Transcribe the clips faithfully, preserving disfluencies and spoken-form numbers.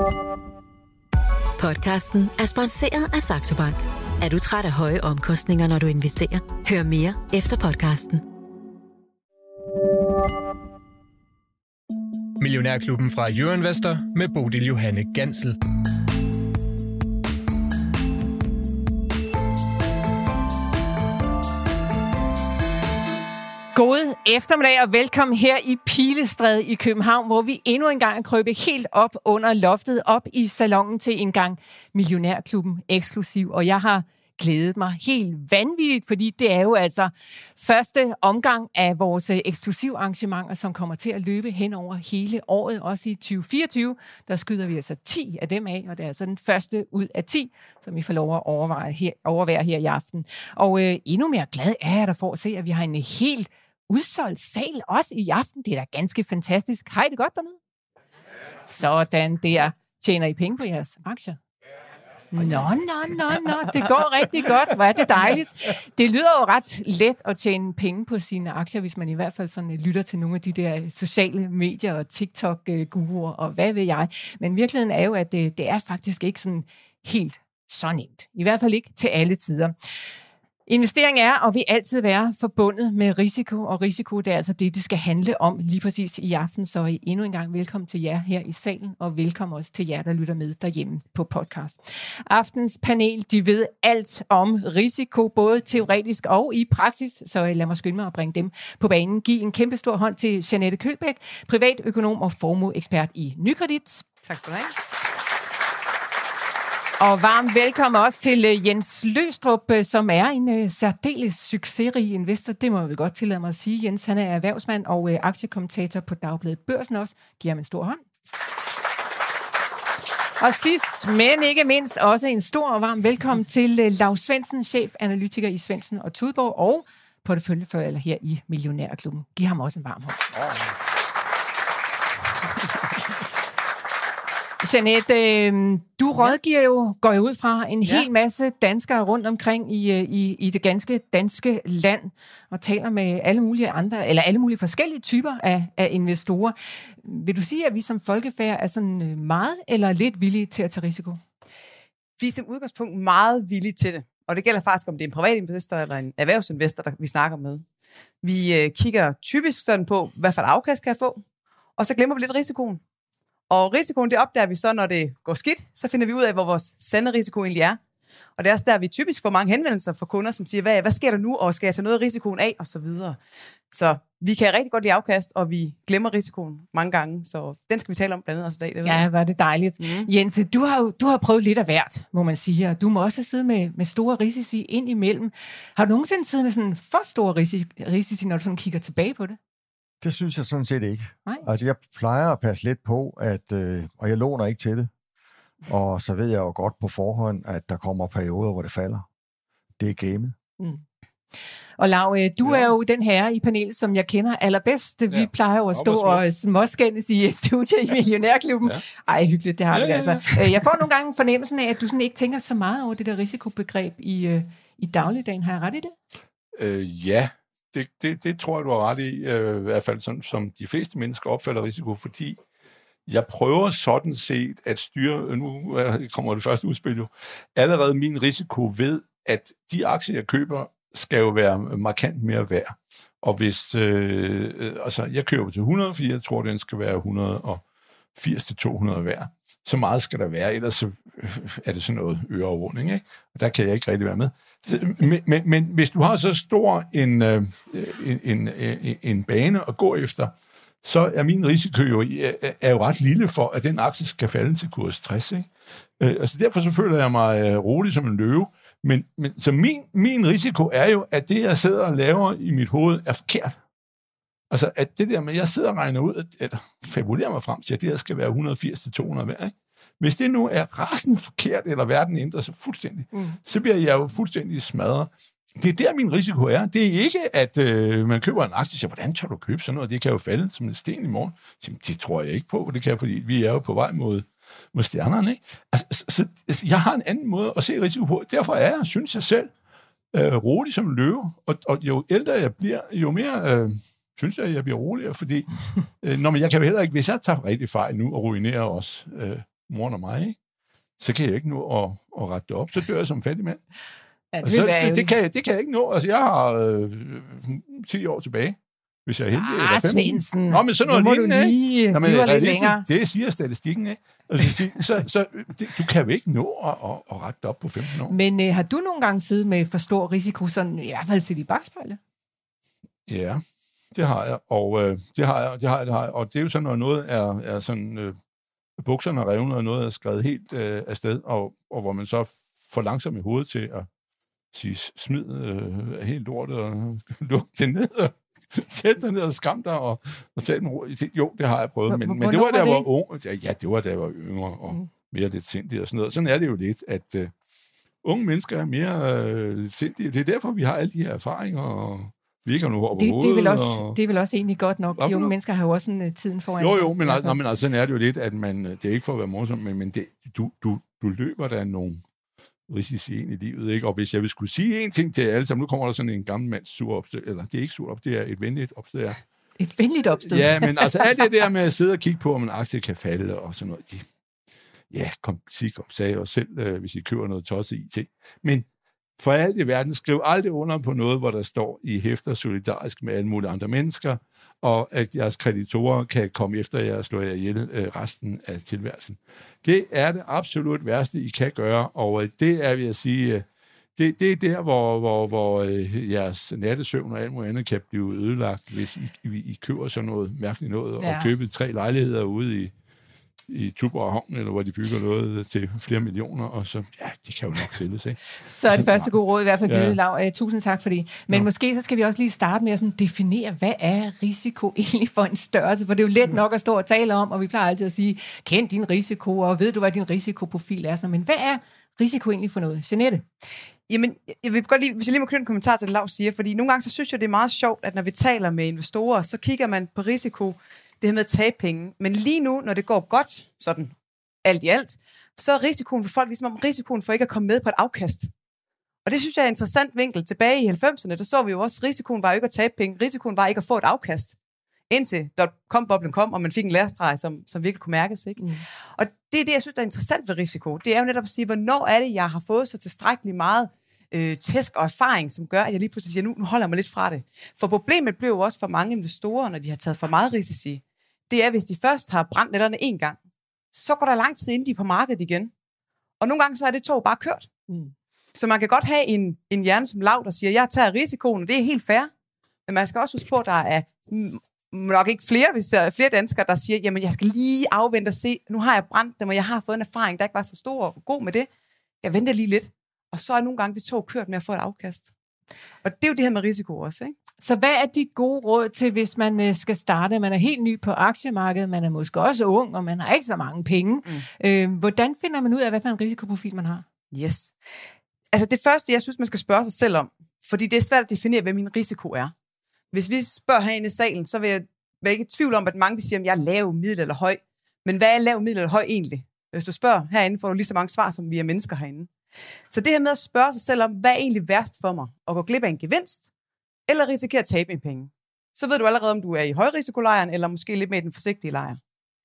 Podcasten er sponsoreret af Saxo Bank. Er du træt af høje omkostninger, når du investerer? Hør mere efter podcasten. Millionærklubben fra Euroinvestor med Bodil Johanne Gansel. God eftermiddag og velkommen her i Pilestræde i København, hvor vi endnu en gang krøber helt op under loftet, op i salongen til en gang Millionærklubben eksklusiv. Og jeg har glædet mig helt vanvittigt, fordi det er jo altså første omgang af vores eksklusiv arrangementer, som kommer til at løbe hen over hele året, også i tyve fireogtyve. Der skyder vi altså ti af dem af, og det er altså den første ud af ti, som vi får lov at overveje her, overvære her i aften. Og øh, endnu mere glad er jeg der for at se, at vi har en helt udsolgt sal også i aften. Det er da ganske fantastisk. Har I det godt dernede? Sådan der. Tjener I penge på jeres aktier? Nå, nå, nå, nå. Det går rigtig godt. Hvor er det dejligt. Det lyder jo ret let at tjene penge på sine aktier, hvis man i hvert fald sådan lytter til nogle af de der sociale medier og TikTok-guruer og hvad ved jeg. Men virkeligheden er jo, at det, det er faktisk ikke sådan helt så nemt. I hvert fald ikke til alle tider. Investering er og vil altid være forbundet med risiko, og risiko det er altså det, det skal handle om lige præcis i aften. Så endnu en gang velkommen til jer her i salen, og velkommen også til jer, der lytter med derhjemme på podcast. Aftens panel, de ved alt om risiko, både teoretisk og i praksis, så lad mig skynde mig at bringe dem på banen. Giv en kæmpe stor hånd til Jeanette Kølbæk, privatøkonom og formueekspert i Nykredit. Tak skal du have. Og varmt velkommen også til Jens Løgstrup, som er en uh, særdeles succesrig investor. Det må jeg vel godt tillade mig at sige. Jens, han er erhvervsmand og uh, aktiekommentator på Dagbladet Børsen også. Giver ham en stor hånd. Og sidst, men ikke mindst, også en stor og varm velkommen til uh, Lau Svendsen, chefanalytiker i Svendsen og Tudborg og porteføljefører her i Millionærklubben. Giv ham også en varm hånd. Jeanette, du rådgiver jo, går jo ud fra en ja. hel masse danskere rundt omkring i, i, i det ganske danske land, og taler med alle mulige andre, eller alle mulige forskellige typer af, af investorer. Vil du sige, at vi som folkefærd er sådan meget eller lidt villige til at tage risiko? Vi er som udgangspunkt meget villige til det, og det gælder faktisk, om det er en privatinvestor eller en erhvervsinvestor, der vi snakker med. Vi øh, kigger typisk sådan på, hvad for et afkast kan jeg få, og så glemmer vi lidt risikoen. Og risikoen, det opdager vi så, når det går skidt, så finder vi ud af, hvor vores sande risiko egentlig er. Og det er også der, vi typisk får mange henvendelser fra kunder, som siger, hvad, hvad sker der nu, og skal jeg tage noget af risikoen af, og så videre. Så vi kan rigtig godt lide afkast, og vi glemmer risikoen mange gange, så den skal vi tale om blandt andet også i dag. Det ja, var det dejligt. Mm. Jens, du har jo du har prøvet lidt af hvert, må man sige, og du må også have siddet med, med store risici ind imellem. Har du nogensinde siddet med sådan for store risici, risici, når du sådan kigger tilbage på det? Det synes jeg sådan set ikke. Nej. Altså, jeg plejer at passe lidt på, at, øh, og jeg låner ikke til det. Og så ved jeg jo godt på forhånd, at der kommer perioder, hvor det falder. Det er gamet. Mm. Og Lau, du ja. er jo den herre i panelet, som jeg kender allerbedst. Vi ja. plejer jo at stå og småskændes i studiet i Millionærklubben. Ja. Ej, hyggeligt, det har ja, vi altså. Ja, ja. Jeg får nogle gange fornemmelsen af, at du sådan ikke tænker så meget over det der risikobegreb i, i dagligdagen. Har jeg ret i det? Øh, ja. Det, det, det tror jeg, du har ret i, øh, i hvert fald sådan, som de fleste mennesker opfatter risiko, fordi jeg prøver sådan set at styre, nu kommer det første udspil jo, allerede min risiko ved, at de aktier, jeg køber, skal jo være markant mere værd. Og hvis, øh, altså jeg køber til hundrede og fire, jeg tror, den skal være et hundrede og firs til to hundrede værd. Så meget skal der være, ellers er det sådan noget øreovervågning, ikke? Og der kan jeg ikke rigtig være med. Men, men, men hvis du har så stor en, en, en, en bane at gå efter, så er min risiko jo, er jo ret lille for, at den aktie skal falde til kurs tres. Ikke? Altså derfor så føler jeg mig rolig som en løve. Men, men så min, min risiko er jo, at det, jeg sidder og laver i mit hoved, er forkert. Altså, at det der med, at jeg sidder og regner ud, at, at fabulerer mig frem til, at det her skal være et hundrede og firs til to hundrede værd, ikke? Hvis det nu er rasende forkert, eller verden ændrer sig fuldstændig, mm. så bliver jeg jo fuldstændig smadret. Det er der, min risiko er. Det er ikke, at øh, man køber en aktie, så hvordan tør du købe sådan noget? Det kan jo falde som en sten i morgen. Så, det tror jeg ikke på, det kan, fordi vi er jo på vej mod, mod stjernerne. Ikke? Altså, så, så, jeg har en anden måde at se risiko på. Derfor er jeg, synes jeg selv, øh, rolig som en løve. Og, og jo ældre jeg bliver, jo mere... Øh, synes jeg, at jeg bliver roligere, fordi øh, når man, jeg kan jo heller ikke, hvis jeg tager rigtig fejl nu og ruinerer os, øh, moren og mig, ikke? Så kan jeg ikke nå at, at rette det op. Så dør jeg som fattig mand. Ja, det, så, så det, kan, det kan jeg ikke nå. Altså, jeg har øh, ti år tilbage, hvis jeg er heldig. Ah, Svendsen. Nå, men sådan noget nu må lignende, du lige Nå, men, blive lidt længere. Det siger statistikken, ikke? Altså, så, så det, du kan jo ikke nå at, at, at rette det op på femten år. Men øh, har du nogle gange siddet med for stor risiko, sådan i hvert fald til i bagspejlet? Ja, det har jeg, og øh, det har jeg, det har jeg, det har jeg. Og det er jo sådan, når noget er, er sådan, øh, bukserne er revnet, og noget er skrevet helt øh, afsted, og, og hvor man så får langsomt i hovedet til at sige, smid øh, helt lortet, og luk det ned, og sæt dig ned og skam dig, og, og tage den ro. Jo, det har jeg prøvet, men, men det var, da jeg var ung. Ja, det var, da jeg var yngre, og mm. mere lidt sindig og sådan noget. Sådan er det jo lidt, at øh, unge mennesker er mere øh, sindige. Det er derfor, vi har alle de her erfaringer, og vi ikke har nu hår på det, hovedet. Det er, vel også, og... det er vel også egentlig godt nok. De unge mennesker har jo også sådan, uh, tiden foran jo, sig. Jo, men, altså, men altså, sådan er det jo lidt, at man, det er ikke for at være morsom, men, men det, du, du, du løber der nogle risici ind i livet, ikke? Og hvis jeg vil skulle sige en ting til jer alle sammen, nu kommer der sådan en gammel mands sur opstød, eller det er ikke sur opstød, det er et venligt opstød. Ja. Et venligt opstød? Ja, men altså alt det der med at sidde og kigge på, om en aktie kan falde og sådan noget, de, ja, kom, sig, kom, sagde os selv, øh, hvis I køber noget tosset I T. Men for alt i verden, skriv aldrig under på noget, hvor der står, I hæfter solidarisk med alle mulige andre mennesker, og at jeres kreditorer kan komme efter jer og slå jer ihjel øh, resten af tilværelsen. Det er det absolut værste, I kan gøre, og øh, det er, vil jeg sige, øh, det, det er der, hvor, hvor, hvor øh, jeres nattesøvn og alt muligt andet kan blive ødelagt, hvis I, I, I køber sådan noget mærkeligt noget, ja. Og køber tre lejligheder ude i i Tuborg Havn, eller hvor de bygger noget til flere millioner, og så, ja, de kan jo nok sælges, ikke? Så er det første gode råd i hvert fald givet, ja. Lav. Uh, tusind tak for det. Men ja. Måske så skal vi også lige starte med at sådan definere, hvad er risiko egentlig for en størrelse? For det er jo let nok at stå og tale om, og vi plejer altid at sige, kend din risiko, og ved du, hvad din risikoprofil er? Så, men hvad er risiko egentlig for noget? Jeanette? Jamen, jeg vil godt lige, hvis jeg lige må knytte en kommentar til det, Lav siger, fordi nogle gange så synes jeg, det er meget sjovt, at når vi taler med investorer, så kigger man på risiko, det her med at tabe penge. Men lige nu, når det går godt, sådan alt i alt, så er risikoen for folk ligesom om risikoen for ikke at komme med på et afkast. Og det synes jeg er en interessant vinkel. Tilbage i halvfemserne, der så vi jo også, risikoen var ikke at tabe penge, risikoen var ikke at få et afkast. Indtil dot-com-boblen kom, og man fik en lærestreg, som, som virkelig kunne mærkes. Ikke? Mm. Og det er det, jeg synes, der er interessant ved risiko. Det er jo netop at sige, hvornår er det, jeg har fået så tilstrækkeligt meget øh, tæsk og erfaring, som gør, at jeg lige pludselig siger, nu, nu holder jeg mig lidt fra det. For problemet blev jo også for mange investorer, når de har taget for meget risici. Det er, hvis de først har brændt netterne en gang, så går der lang tid, inden de er på markedet igen. Og nogle gange så er det tog bare kørt. Mm. Så man kan godt have en, en hjerne som Lav, der siger, jeg tager risikoen, og det er helt fair. Men man skal også huske på, at der er nok ikke flere, hvis der er flere danskere, der siger, jamen jeg skal lige afvente og se, nu har jeg brændt dem, og jeg har fået en erfaring, der ikke var så stor og god med det. Jeg venter lige lidt. Og så er nogle gange det tog kørt med at få et afkast. Og det er jo det her med risiko også, ikke? Så hvad er dit gode råd til, hvis man skal starte? Man er helt ny på aktiemarkedet, man er måske også ung, og man har ikke så mange penge. Mm. Øh, hvordan finder man ud af, hvad for en risikoprofil man har? Yes. Altså det første, jeg synes, man skal spørge sig selv om, fordi det er svært at definere, hvad min risiko er. Hvis vi spørger herinde i salen, så vil jeg være ikke i tvivl om, at mange siger, at jeg er lav, middel eller høj. Men hvad er lav, middel eller høj egentlig? Hvis du spørger herinde, får du lige så mange svar, som vi er mennesker herinde. Så det her med at spørge sig selv om, hvad er egentlig værst for mig? At gå glip af en gevinst, eller risikere at tabe en penge. Så ved du allerede, om du er i højrisikolejren, eller måske lidt mere i den forsigtige lejr.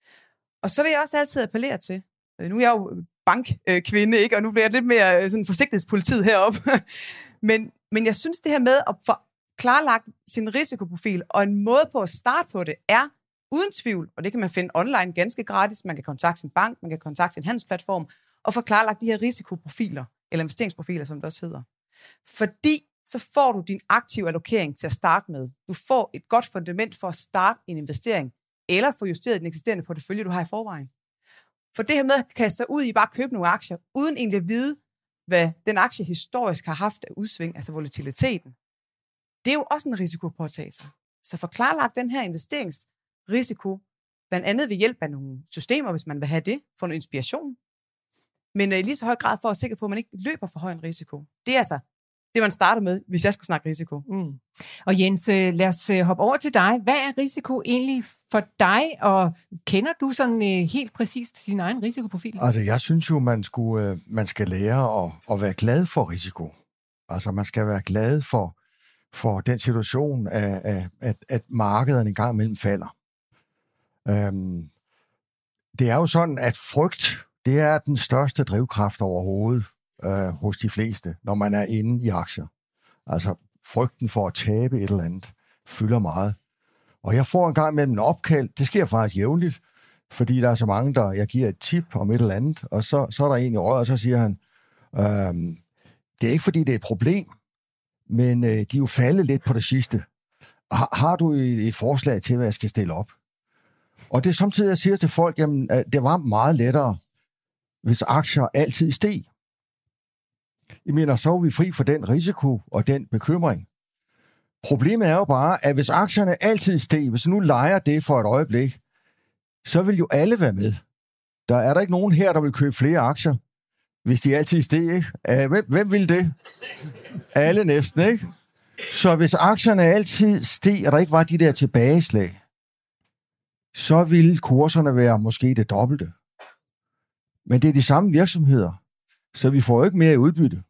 Og så vil jeg også altid appellere til, nu er jeg jo bankkvinde, ikke? Og nu bliver jeg lidt mere sådan forsigtighedspolitiet heroppe. men, men jeg synes, det her med at få klarlagt sin risikoprofil, og en måde på at starte på det, er uden tvivl, og det kan man finde online ganske gratis, man kan kontakte sin bank, man kan kontakte sin handelsplatform, og få klarlagt de her risikoprofiler, eller investeringsprofiler, som det også hedder. Fordi så får du din aktive allokering til at starte med. Du får et godt fundament for at starte en investering, eller få justeret den eksisterende portefølje, du har i forvejen. For det her med at kaste sig ud i bare at købe nogle aktier, uden egentlig at vide, hvad den aktie historisk har haft af udsving, altså volatiliteten, det er jo også en risiko på at tage sig. Så få klarlagt den her investeringsrisiko, blandt andet ved hjælp af nogle systemer, hvis man vil have det, få noget inspiration, men i lige så høj grad for at være sikker på, at man ikke løber for høj en risiko. Det er altså det, man starter med, hvis jeg skulle snakke risiko. Mm. Og Jens, lad os hoppe over til dig. Hvad er risiko egentlig for dig, og kender du sådan helt præcist din egen risikoprofil? Altså, jeg synes jo, man, skulle, man skal lære at, at være glad for risiko. Altså, man skal være glad for, for den situation, at, at, at markederne en gang imellem falder. Øhm, det er jo sådan, at frygt, det er den største drivkraft overhovedet øh, hos de fleste, når man er inde i aktier. Altså frygten for at tabe et eller andet fylder meget. Og jeg får en gang mellem en opkald, det sker faktisk jævnligt, fordi der er så mange, der jeg giver et tip om et eller andet, og så, så er der en i røret, og så siger han, øhm, det er ikke fordi, det er et problem, men øh, de er jo faldet lidt på det sidste. Har, har du et, et forslag til, hvad jeg skal stille op? Og det er samtidig, jeg siger til folk, jamen, det var meget lettere, hvis aktier altid steg. Jeg mener, så er vi fri for den risiko og den bekymring. Problemet er jo bare, at hvis aktierne altid steg, hvis nu leger det for et øjeblik, så vil jo alle være med. Der er der ikke nogen her, der vil købe flere aktier, hvis de altid steg, ikke? Hvem, hvem vil det? Alle næsten, ikke? Så hvis aktierne altid steg, og der ikke var de der tilbageslag, så ville kurserne være måske det dobbelte. Men det er de samme virksomheder, så vi får jo ikke mere i udbytte.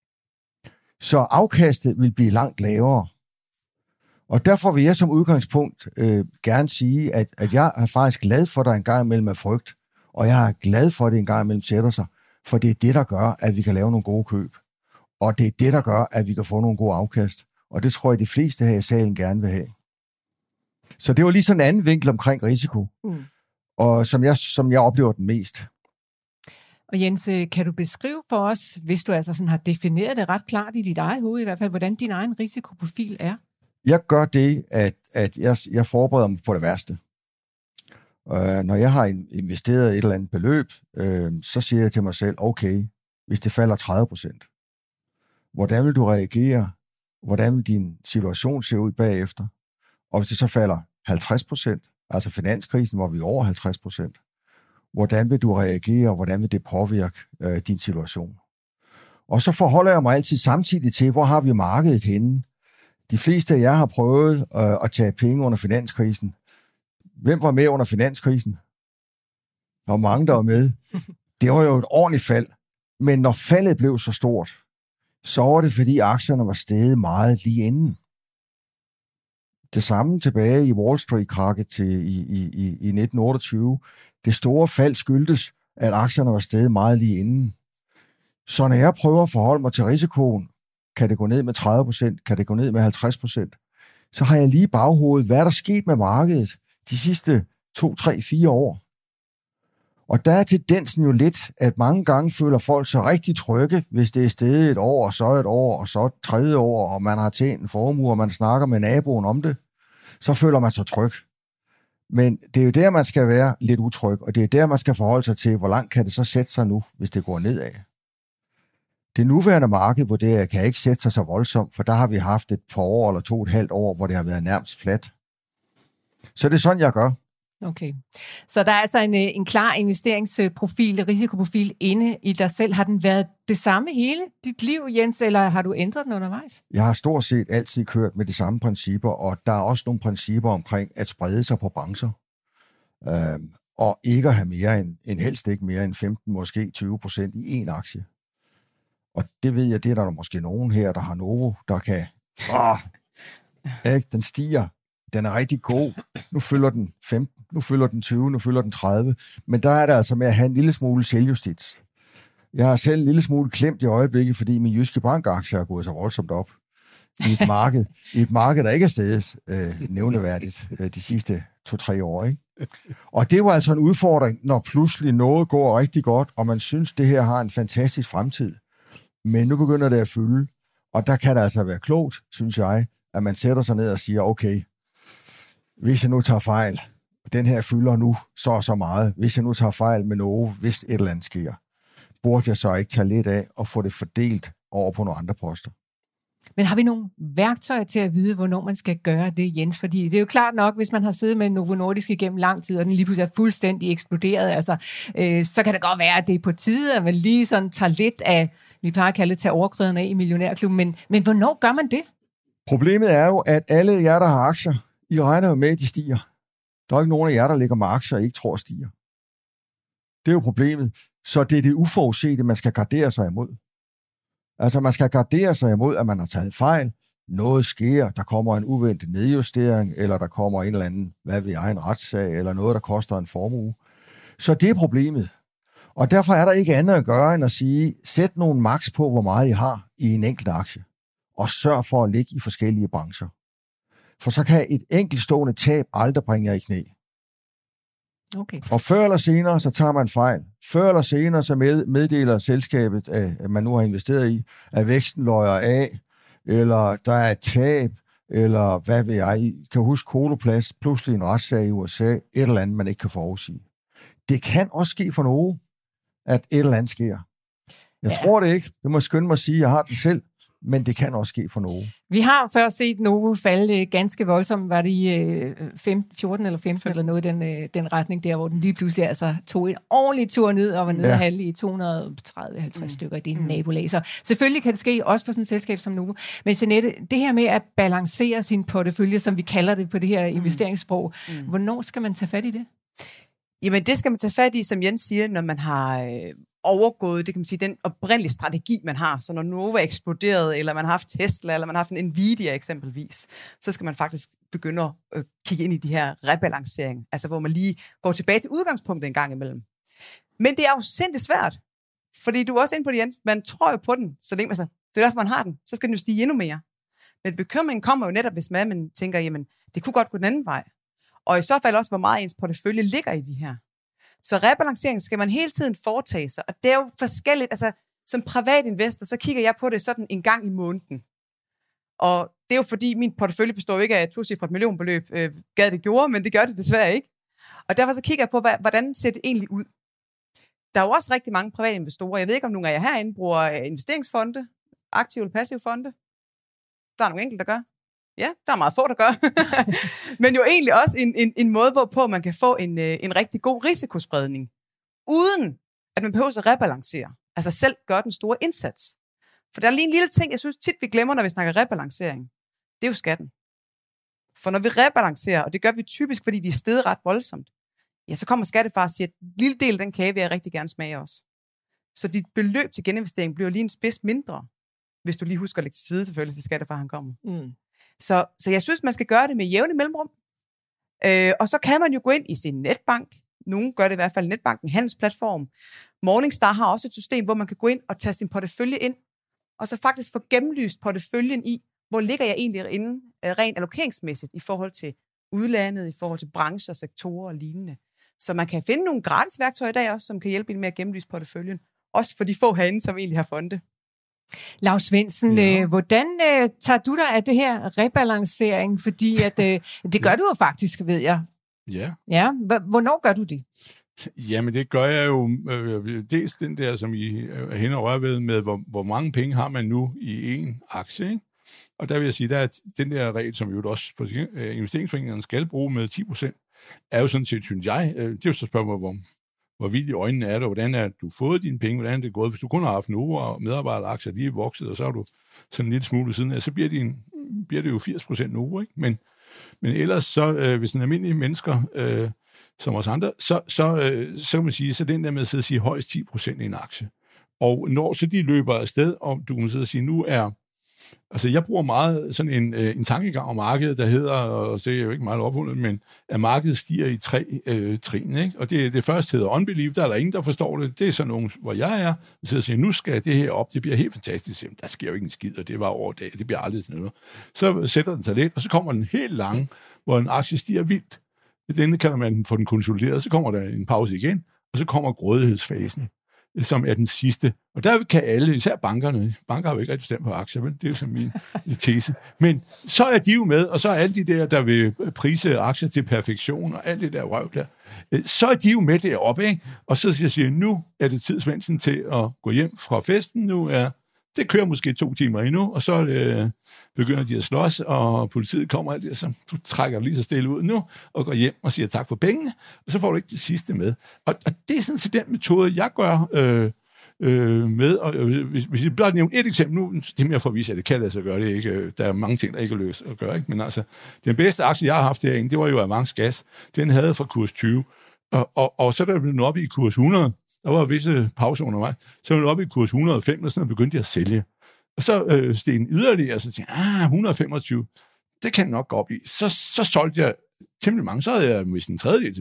Så afkastet vil blive langt lavere. Og derfor vil jeg som udgangspunkt øh, gerne sige, at, at jeg er faktisk glad for, at der en gang imellem er frygt, og jeg er glad for, at det en gang imellem sætter sig, for det er det, der gør, at vi kan lave nogle gode køb. Og det er det, der gør, at vi kan få nogle gode afkast. Og det tror jeg, de fleste her i salen gerne vil have. Så det var lige sådan en anden vinkel omkring risiko, mm. og som jeg, som jeg oplever den mest. Og Jens, kan du beskrive for os, hvis du altså sådan har defineret det ret klart i dit eget hoved, i hvert fald, hvordan din egen risikoprofil er? Jeg gør det, at, at jeg, jeg forbereder mig på det værste. Uh, når jeg har investeret et eller andet beløb, uh, så siger jeg til mig selv, okay, hvis det falder tredive procent, hvordan vil du reagere? Hvordan vil din situation se ud bagefter? Og hvis det så falder halvtreds procent, altså finanskrisen, hvor vi er over halvtreds procent, hvordan vil du reagere, og hvordan vil det påvirke uh, din situation? Og så forholder jeg mig altid samtidig til, hvor har vi markedet henne? De fleste af jer har prøvet øh, at tage penge under finanskrisen. Hvem var med under finanskrisen? Der var mange, der var med. Det var jo et ordentligt fald. Men når faldet blev så stort, så var det, fordi aktierne var steget meget lige inden. Det samme tilbage i Wall Street-krakket til i, i, i nitten otteogtyve. Det store fald skyldtes, at aktierne var steget meget lige inden. Så når jeg prøver at forholde mig til risikoen, kan det gå ned med tredive procent, kan det gå ned med halvtreds procent, så har jeg lige i baghovedet, hvad er der sket med markedet de sidste to, tre, fire år. Og der er tendensen jo lidt, at mange gange føler folk sig rigtig trygge, hvis det er steget et år, og så et år, og så et tredje år, og man har tjent en formue, og man snakker med naboen om det, så føler man sig tryg. Men det er jo der, man skal være lidt utryg, og det er der, man skal forholde sig til, hvor langt kan det så sætte sig nu, hvis det går nedad. Det nuværende marked, hvor det kan ikke sætte sig så voldsomt, for der har vi haft et par år eller to og et halvt år, hvor det har været nærmest fladt. Så det er sådan, jeg gør. Okay. Så der er altså en, en klar investeringsprofil, risikoprofil inde i dig selv. Har den været det samme hele dit liv, Jens, eller har du ændret den undervejs? Jeg har stort set altid kørt med de samme principper, og der er også nogle principper omkring at sprede sig på brancher. Øhm, og ikke at have mere end, end helst ikke mere end femten, måske tyve procent i én aktie. Og det ved jeg, det er der måske nogen her, der har Novo, der kan... Åh, ikke, den stiger. Den er rigtig god. Nu fylder den femten, nu fylder den tyve, nu fylder den tredive. Men der er det altså med at have en lille smule selvjustits. Jeg har selv en lille smule klemt i øjeblikket, fordi min Jyske Bank-aktie er gået så voldsomt op i et marked, i et marked der ikke er steget øh, nævneværdigt øh, de sidste to-tre år. Ikke? Og det var altså en udfordring, når pludselig noget går rigtig godt, og man synes, det her har en fantastisk fremtid. Men nu begynder det at fylde, og der kan det altså være klogt, synes jeg, at man sætter sig ned og siger, okay, hvis jeg nu tager fejl, den her fylder nu så og så meget, hvis jeg nu tager fejl med noget, hvis et eller andet sker, burde jeg så ikke tage lidt af og få det fordelt over på nogle andre poster. Men har vi nogle værktøjer til at vide, hvornår man skal gøre det, Jens? Fordi det er jo klart nok, hvis man har siddet med Novo Nordisk igennem lang tid, og den lige pludselig er fuldstændig eksploderet, altså, øh, så kan det godt være, at det er på tide, at man lige sådan tager lidt af, vi plejer at kalde det, tage overkræden af i millionærklubben. Men, men hvornår gør man det? Problemet er jo, at alle jer, der har aktier, I regner jo med, at de stiger. Der er ikke nogen af jer, der ligger med aktier og ikke tror stiger. Det er jo problemet. Så det er det uforudsete, man skal gardere sig imod. Altså, man skal gardere sig imod, at man har taget fejl. Noget sker, der kommer en uventet nedjustering, eller der kommer en eller anden, hvad ved jeg, en retssag, eller noget, der koster en formue. Så det er problemet. Og derfor er der ikke andet at gøre, end at sige, sæt nogle maks på, hvor meget I har i en enkelt aktie, og sørg for at ligge i forskellige brancher. For så kan et enkeltstående tab aldrig bringe jer i knæ. Okay. Og før eller senere, så tager man fejl. Før eller senere, så med, meddeler selskabet, at man nu har investeret i, at væksten løjer af, eller der er et tab, eller hvad ved jeg, I kan huske Coloplast, pludselig en retssag i U S A, et eller andet, man ikke kan forudsige. Det kan også ske for nogen, at et eller andet sker. Jeg ja. tror det ikke. Det må jeg skynde mig at sige, jeg har det selv, men det kan også ske for nogen. Vi har før set Novo falde ganske voldsomt. Var det i fjorten eller femten eller noget den, den retning der, hvor den lige pludselig altså tog en ordentlig tur ned og var nede ja. halv i to hundrede og tredive til halvtreds mm. stykker i det mm. nabolag. Så selvfølgelig kan det ske, også for sådan et selskab som Novo. Men Jeanette, det her med at balancere sin portefølje, som vi kalder det på det her investeringssprog, mm. hvornår skal man tage fat i det? Jamen det skal man tage fat i, som Jens siger, når man har øh, overgået, det kan man sige, den oprindelige strategi, man har. Så når Novo er eksploderet, eller man har haft Tesla, eller man har haft en Nvidia eksempelvis, så skal man faktisk begynde at øh, kigge ind i de her rebalancering, altså hvor man lige går tilbage til udgangspunktet en gang imellem. Men det er jo sindssygt svært, fordi du er også inde på det, Jens, man tror jo på den, så længe man så, det er derfor, man har den, så skal den jo stige endnu mere. Men bekymringen kommer jo netop, hvis man, man tænker, jamen, det kunne godt gå den anden vej. Og i så fald også, hvor meget ens portefølje ligger i de her. Så rebalancering skal man hele tiden foretage sig, og det er jo forskelligt. Altså, som privat investor, så kigger jeg på det sådan en gang i måneden. Og det er jo fordi, min portefølje består ikke af et tocifret millionbeløb, øh, gad det gjorde, men det gør det desværre ikke. Og derfor så kigger jeg på, hvad, hvordan ser det egentlig ud. Der er jo også rigtig mange private investorer. Jeg ved ikke, om nogle af jer herinde bruger investeringsfonde, aktive eller passive fonde. Der er nogle enkelte, der gør. Ja, der er meget få, der gør. Men jo egentlig også en, en, en måde, hvorpå man kan få en, en rigtig god risikospredning, uden at man behøver at rebalancere. Altså selv gøre den store indsats. For der er lige en lille ting, jeg synes tit, vi glemmer, når vi snakker rebalancering. Det er jo skatten. For når vi rebalancerer, og det gør vi typisk, fordi de er steget ret voldsomt, ja, så kommer skattefar og siger, at en lille del af den kage vil jeg rigtig gerne smage også. Så dit beløb til geninvestering bliver lige en spids mindre, hvis du lige husker at lægge til side, selvfølgelig, til skattefar han kommer. Mm. Så, så jeg synes, man skal gøre det med jævne mellemrum. Øh, og så kan man jo gå ind i sin netbank. Nogle gør det i hvert fald i netbanken, handelsplatform. Morningstar har også et system, hvor man kan gå ind og tage sin portefølje ind, og så faktisk få gennemlyst porteføljen i, hvor ligger jeg egentlig inde rent allokeringsmæssigt i forhold til udlandet, i forhold til brancher, sektorer og lignende. Så man kan finde nogle gratis værktøjer i dag også, som kan hjælpe en med at gennemlyse porteføljen. Også for de få herinde, som egentlig har fonde. Lars Svendsen, ja. øh, hvordan øh, tager du dig af det her rebalancering? Fordi at, øh, det gør ja. du jo faktisk, ved jeg. Ja. Ja. Hvornår gør du det? Jamen det gør jeg jo øh, dels den der, som I er hen og rører ved, med hvor, hvor mange penge har man nu i en aktie, ikke? Og der vil jeg sige, der er den der regel, som jo også på investeringsforeningerne skal bruge med ti procent, er jo sådan set, synes jeg, øh, det er jo så spørgsmål, hvor hvor vildt i øjnene er det, hvordan er du fået dine penge, hvordan er det gået. Hvis du kun har haft Novo og medarbejderaktier, de er vokset, og så er du sådan en lille smule siden af, så bliver, din, bliver det jo firs procent Novo, ikke? Men, men ellers så, øh, hvis en almindelig mennesker, øh, som os andre, så, så, øh, så kan man sige, så den der med at sidde og sige højst ti procent i en aktie. Og når så de løber afsted, og du kan sidde og sige, nu er, altså jeg bruger meget sådan en, øh, en tankegang om markedet, der hedder, og det er jo ikke meget opfundet, men at markedet stiger i tre øh, trin, ikke? Og det, det første hedder unbelief, der er der ingen, der forstår det. Det er sådan nogen, hvor jeg er, og så siger, nu skal det her op, det bliver helt fantastisk. Jamen, der sker jo ikke en skid, og det var over dag, det bliver aldrig sådan noget. Så sætter den sig lidt, og så kommer den helt lang, hvor en aktie stiger vildt. Den kalder man for den konsolideret, så kommer der en pause igen, og så kommer grådighedsfasen, som er den sidste. Og der kan alle, især bankerne, banker har jo ikke rigtig stemt på aktier, men det er jo sådan min tese. Men så er de jo med, og så er alle de der, der vil prise aktier til perfektion, og alt det der røv der, så er de jo med deroppe, ikke? Og så siger jeg, nu er det tid, Svendsen, til at gå hjem fra festen. Nu er, det kører måske to timer endnu, og så det, begynder de at slås, og politiet kommer alt det, så du trækker lige så stille ud nu, og går hjem og siger tak for pengene, og så får du ikke det sidste med. Og, og det er sådan set den metode, jeg gør øh, øh, med, og øh, hvis, hvis jeg blot nævner et eksempel nu, det er mere for at vise, at det kan lade sig gøre, det ikke, der er mange ting, der ikke er løst at gøre, ikke? Men altså, den bedste aktie, jeg har haft herinde, det var jo Avance Gas, den havde fra kurs tyve, og, og, og så der blev den op i kurs hundrede, der var visse pauser undervejs, så var den op i kurs et hundrede og fem, og så begyndte jeg at sælge. Og så øh, steg den yderligere, og så tænkte jeg, ah, et hundrede og femogtyve, det kan den nok gå op i. Så, så solgte jeg temmelig mange, så havde jeg vist en tredjedel tilbage.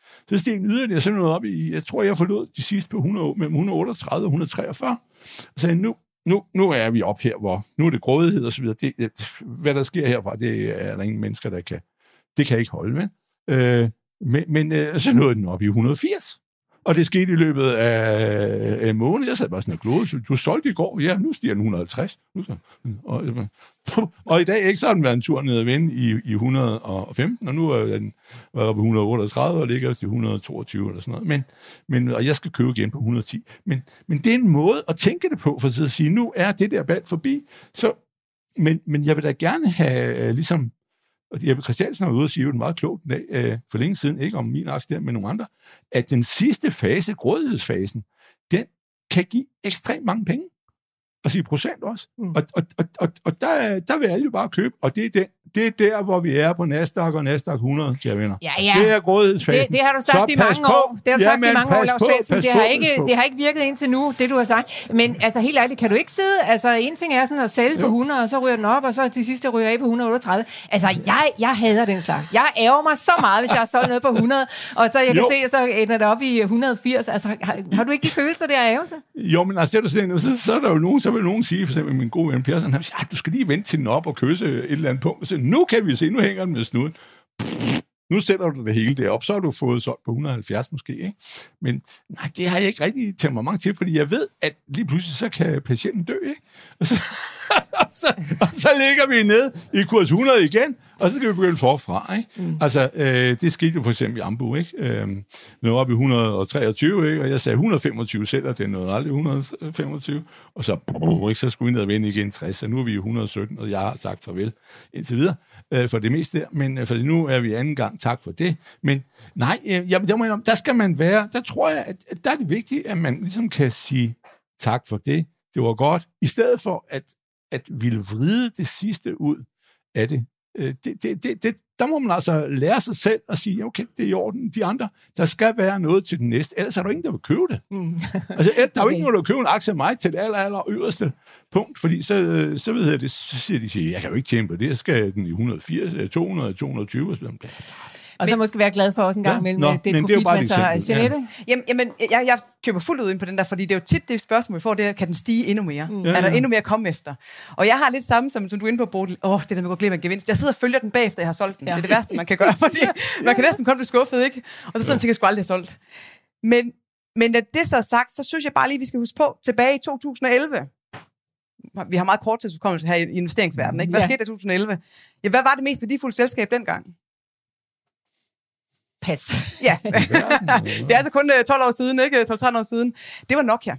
Så steg den yderligere sådan noget op i, jeg tror, jeg forlod de sidste på hundrede, mellem et hundrede og otteogtredive og et hundrede og treogfyrre. Og sagde, nu, nu, nu er vi op her, hvor nu er det grådighed og så videre. Det, det, hvad der sker herfra, det er der ingen mennesker, der kan. Det kan ikke holde med. Øh, men men øh, så nåede den op i et hundrede og firs. Og det skete i løbet af en måned. Jeg sad bare sådan og glodede. Du solgte i går. Ja, nu stiger den et hundrede og halvtreds. Og, og, og i dag ikke så har den været en tur ned og vende i, i et hundrede og femten, og nu er den været oppe i et hundrede og otteogtredive og ligger til et hundrede og toogtyve eller sådan noget. Men, men, og jeg skal købe igen på et hundrede og ti. Men, men det er en måde at tænke det på, for at sige, nu er det der bald forbi. Så, men, men jeg vil da gerne have ligesom. Og Jeppe Christiansen har ude og sige jo den meget klogt dag, øh, for længe siden, ikke om min aktie der, men nogle andre, at den sidste fase, grådighedsfasen, den kan give ekstremt mange penge. Og sige procent også. Mm. Og, og, og, og, og der, der vil alle jo bare købe, og det er, den, det er der, hvor vi er på Nasdaq og Nasdaq hundrede, kære venner. Ja, ja. Det er grådighedsfasen. Det, det har du sagt i mange på. år. Det har du ja, sagt i mange år, Lars Svendsen. Det, har ikke, på. det har ikke virket indtil nu, det du har sagt. Men altså helt ærligt, kan du ikke sidde, altså en ting er sådan at sælge jo. På hundrede, og så ryger den op, og så de sidste ryger af på et hundrede og otteogtredive. Altså, jeg, jeg hader den slags. Jeg ærger mig så meget, hvis jeg har solgt noget på hundrede, og så jeg kan jo. se, så ender det op i et hundrede og firs. Altså, har, har du ikke de følelser der af ærgelse? Jo, men altså, det er så, så er der jo nogen, så vil nogen sige, for eksempel min gode ven Persson, han siger, du skal lige vente til den op og kysse et eller andet punkt, og så nu kan vi se, nu hænger den med snuden. Pff, nu sætter du det hele derop, så har du fået solgt på et hundrede og halvfjerds måske, ikke? Men nej, det har jeg ikke rigtig temperament til, fordi jeg ved, at lige pludselig så kan patienten dø, ikke? Og så, og så, og så ligger vi ned i kurs hundrede igen, og så skal vi begynde forfra, ikke? Mm. Altså, øh, det skete jo for eksempel i Ambu, ikke? Øh, nu op i et hundrede og treogtyve, ikke? Og jeg sagde et hundrede og femogtyve selv, og det nåede aldrig et hundrede og femogtyve, og så, brrr, ikke? Så skulle vi ned og vende igen tres, og nu er vi i et hundrede og sytten, og jeg har sagt farvel indtil videre øh, for det meste der, men øh, for nu er vi anden gang, tak for det. Men nej, øh, jeg, der, må jeg, der skal man være, der tror jeg, at, at der er det vigtigt, at man ligesom kan sige tak for det, det var godt, i stedet for at, at ville vride det sidste ud af det. Det, det, det, det. Der må man altså lære sig selv at sige, okay, det er i orden, de andre, der skal være noget til den næste, ellers er der ingen, der vil købe det. Mm. Altså, der er jo okay. Ikke nogen, der vil købe en aktie af mig til det aller, aller øverste punkt, fordi så, så ved jeg det, så siger de, siger, jeg kan jo ikke tjene på det, jeg skal den i et hundrede og firs, to hundrede, to hundrede og tyve, og så videre. Og så måske være glad for også en gang imellem, ja, det profit, man så har. Jeanette? Ja. Jamen, jamen jeg, jeg køber fuldt ud ind på den der, fordi det er jo tit det spørgsmål, vi får, det er, kan den stige endnu mere? Mm. Ja, ja. Er der endnu mere at komme efter? Og jeg har lidt samme, som, som du er inde på, Bodil. Åh, oh, det der med at gå glip af en gevinst. Jeg sidder og følger den bagefter, jeg har solgt den. Ja. Det er det værste, man kan gøre, fordi man kan næsten komme til skuffet, ikke? Og så sidder man tænker, jeg skulle aldrig have solgt. Men, men da det så er sagt, så synes jeg bare lige, vi skal huske på, tilbage i to tusind og elleve, vi har meget kort tidsudkommelse her i investeringsverdenen, ikke? Hvad ja. skete der i to tusind og elleve? Ja, hvad var det mest værdifulde selskab dengang? Pas. Ja, det er altså kun tolv år siden, ikke? tolv tretten år siden. Det var Nokia.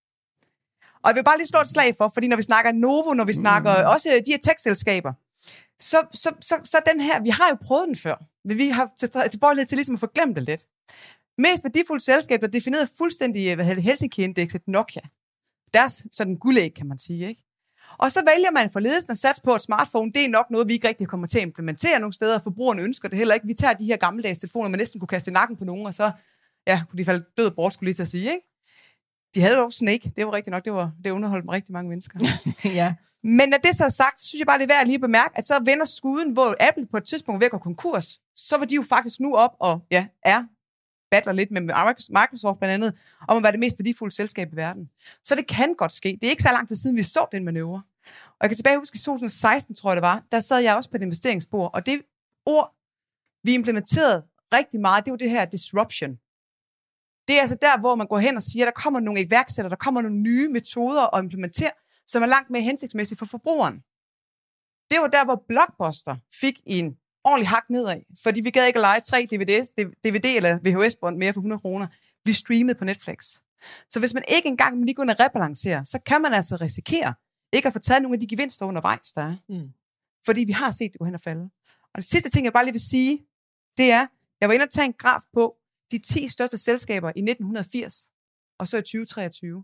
Og jeg vil bare lige slå et slag for, fordi når vi snakker Novo, når vi snakker mm. også de her tech-selskaber, så, så, så, så den her, vi har jo prøvet den før, men vi har tilbøjelighed til ligesom at få glemt det lidt. Mest værdifulde selskab, der definerede fuldstændig, hvad hedder Helsinki-indekset, Nokia. Deres sådan guldæg, kan man sige, ikke? Og så vælger man for ledelsen at satse på, at smartphone, det er nok noget, vi ikke rigtig kommer til at implementere nogle steder, og forbrugerne ønsker det heller ikke. Vi tager de her gammeldags telefoner, man næsten kunne kaste i nakken på nogen, og så ja, kunne de falde død bort, skulle lige til at sige, ikke? De havde jo Snake, det var rigtigt nok, det, var, det underholdt rigtig mange mennesker. Ja. Men når det så er sagt, så synes jeg bare, det er værd at lige bemærke, at så vender skuden, hvor Apple på et tidspunkt ved at gå konkurs, så var de jo faktisk nu op og ja, er battler lidt med Microsoft blandt andet, om at være det mest værdifulde selskab i verden. Så det kan godt ske. Det er ikke så lang tid siden, vi så den manøvre. Og jeg kan tilbage huske, i to tusind og seksten, tror jeg det var, der sad jeg også på et investeringsbord, og det ord, vi implementerede rigtig meget, det var det her disruption. Det er altså der, hvor man går hen og siger, at der kommer nogle iværksættere, der kommer nogle nye metoder at implementere, som er langt mere hensigtsmæssigt for forbrugeren. Det var der, hvor Blockbuster fik en ordentlig hak nedad, fordi vi gad ikke at lege tre D V D's, D V D eller V H S-bånd mere for hundrede kroner. Vi streamede på Netflix. Så hvis man ikke engang lige går ind og rebalancerer, så kan man altså risikere ikke at få taget nogle af de gevinster undervejs, der er. Mm. Fordi vi har set det gå hen og falde. Og det sidste ting, jeg bare lige vil sige, det er, jeg var inde og tage en graf på de ti største selskaber i nitten firs, og så i tyve treogtyve.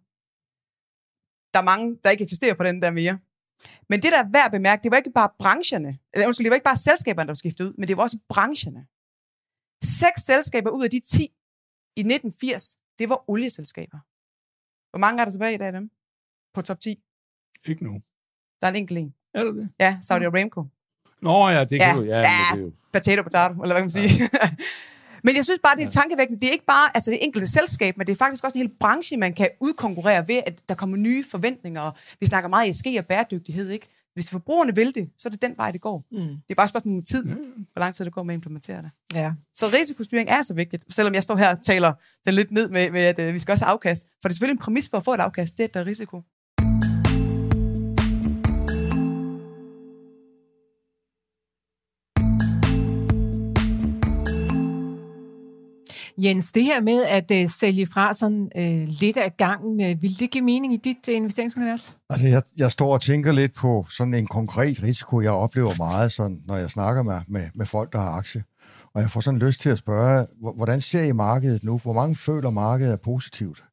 Der er mange, der ikke eksisterer på den der mere. Men det, der er værd at bemærke, det var ikke bare brancherne, eller undskyld, det var ikke bare selskaberne, der var skiftet ud, men det var også brancherne. Seks selskaber ud af de ti i nitten firs, det var olieselskaber. Hvor mange er der tilbage i dag af dem? På top ti? Ikke nu. Der er en enkelt en. Er det det? Ja, Saudi Aramco. Nå ja, det kan ja. du. Ja, ja, det er jo. Potato, potato, eller hvad kan man sige. Men jeg synes bare, det er tankevækkende. Det er ikke bare altså det enkelte selskab, men det er faktisk også en hel branche, man kan udkonkurrere ved, at der kommer nye forventninger. Vi snakker meget E S G og bæredygtighed, ikke? Hvis forbrugerne vil det, så er det den vej, det går. Mm. Det er bare et spørgsmål om tid, mm. hvor lang tid det går med at implementere det. Ja. Så risikostyring er altså vigtigt, selvom jeg står her og taler den lidt ned med, med at uh, vi skal også have afkast. For det er selvfølgelig en præmis for at få et afkast, det er, at der er risiko. Jens, det her med at uh, sælge fra sådan uh, lidt af gangen, uh, vil det give mening i dit uh, investeringsunivers? Altså, jeg, jeg står og tænker lidt på sådan en konkret risiko, jeg oplever meget, sådan, når jeg snakker med, med, med folk, der har aktie. Og jeg får sådan lyst til at spørge, hvordan ser I markedet nu? Hvor mange føler markedet er positivt?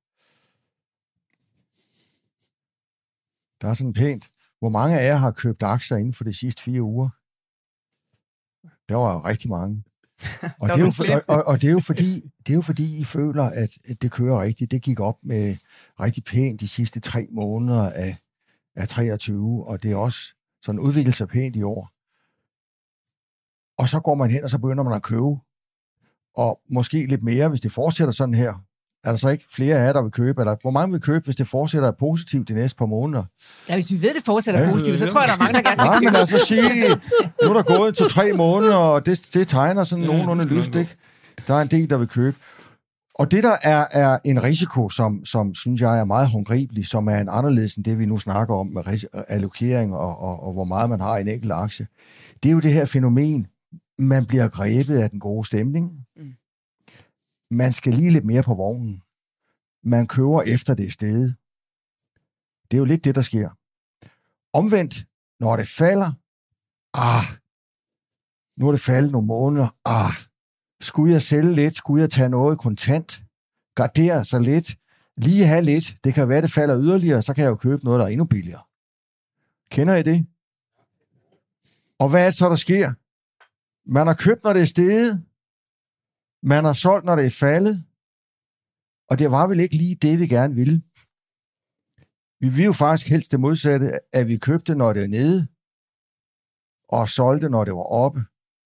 Der er sådan pænt. Hvor mange af jer har købt aktier inden for de sidste fire uger? Der var rigtig mange. Og det, er jo for, og, og det er jo fordi, det er jo fordi I føler, at det kører rigtigt. Det gik op med rigtig pænt de sidste tre måneder af, af treogtyve, og det er også sådan udviklet sig pænt i år. Og så går man hen, og så begynder man at købe. Og måske lidt mere, hvis det fortsætter sådan her. Er der så ikke flere af jer, der vil købe? Eller hvor mange vil købe, hvis det fortsætter positivt de næste par måneder? Ja, hvis vi ved, det fortsætter ja, positivt, så tror jeg, der er mange, der gerne vil købe. Nej, men altså sige, nu er der gået til tre måneder, og det, det tegner sådan ja, nogenlunde lyst, ikke? Der er en del, der vil købe. Og det, der er, er en risiko, som, som synes jeg er meget håndgribelig, som er en anderledes end det, vi nu snakker om med allokering og, og, og hvor meget man har i en enkelt aktie, det er jo det her fænomen, man bliver grebet af den gode stemning. Mm. Man skal lige lidt mere på vognen. Man køber efter det sted. Det er jo lidt det, der sker. Omvendt, når det falder, ah, nu er det faldet nogle måneder, ah, skulle jeg sælge lidt, skulle jeg tage noget kontant, gardere sig lidt, lige have lidt, det kan være, det falder yderligere, så kan jeg jo købe noget, der er endnu billigere. Kender I det? Og hvad er det så, der sker? Man har købt, når det er steget, man har solgt, når det er faldet, og det var vel ikke lige det, vi gerne ville. Vi vil jo faktisk helst det modsatte, at vi købte, når det er nede, og solgte, når det var oppe.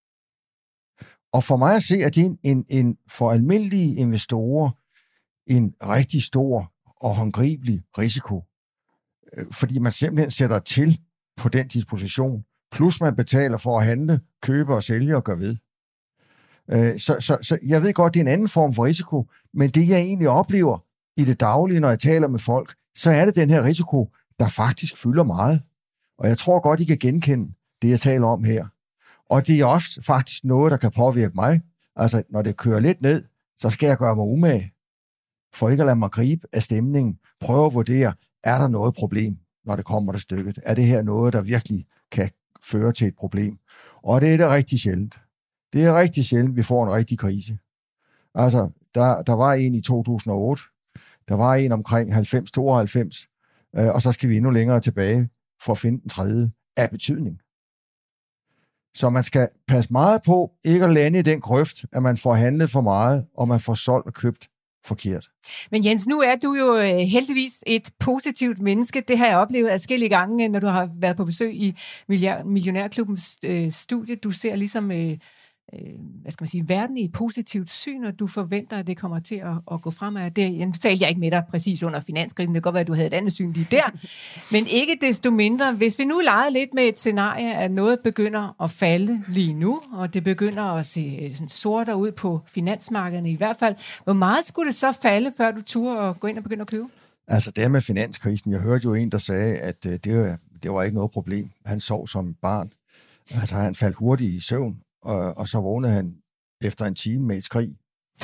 Og for mig at se, at det er en, en, en for almindelige investorer en rigtig stor og håndgribelig risiko. Fordi man simpelthen sætter til på den disposition, plus man betaler for at handle, købe og sælge og gøre ved. Så, så, så jeg ved godt, det er en anden form for risiko, men det jeg egentlig oplever i det daglige, når jeg taler med folk, så er det den her risiko, der faktisk fylder meget. Og jeg tror godt, I kan genkende det, jeg taler om her. Og det er også faktisk noget, der kan påvirke mig. Altså, når det kører lidt ned, så skal jeg gøre mig umage, for ikke at lade mig gribe af stemningen. Prøve at vurdere, er der noget problem, når det kommer til stykket? Er det her noget, der virkelig kan føre til et problem? Og det er det rigtig sjældent. Det er rigtig sjældent, vi får en rigtig krise. Altså, der, der var en i to tusind og otte, der var en omkring halvfems tooghalvfems, øh, og så skal vi endnu længere tilbage for at finde den tredje af betydning. Så man skal passe meget på ikke at lande i den grøft, at man får handlet for meget, og man får solgt og købt forkert. Men Jens, nu er du jo heldigvis et positivt menneske. Det har jeg oplevet adskillige gange, når du har været på besøg i Millionærklubbens studie. Du ser ligesom hvad skal man sige, verden i et positivt syn, og du forventer, at det kommer til at, at gå fremad. Det, nu talte jeg ikke med dig præcis under finanskrisen. Det kan godt være, at du havde et andet syn lige der. Men ikke desto mindre, hvis vi nu legede lidt med et scenarie, at noget begynder at falde lige nu, og det begynder at se sådan sortere ud på finansmarkederne i hvert fald, hvor meget skulle det så falde, før du turde at gå ind og begynde at købe? Altså det med finanskrisen, jeg hørte jo en, der sagde, at det, det var ikke noget problem. Han sov som barn. Altså han faldt hurtigt i søvn, Og, og så vågnede han efter en time med et skrig.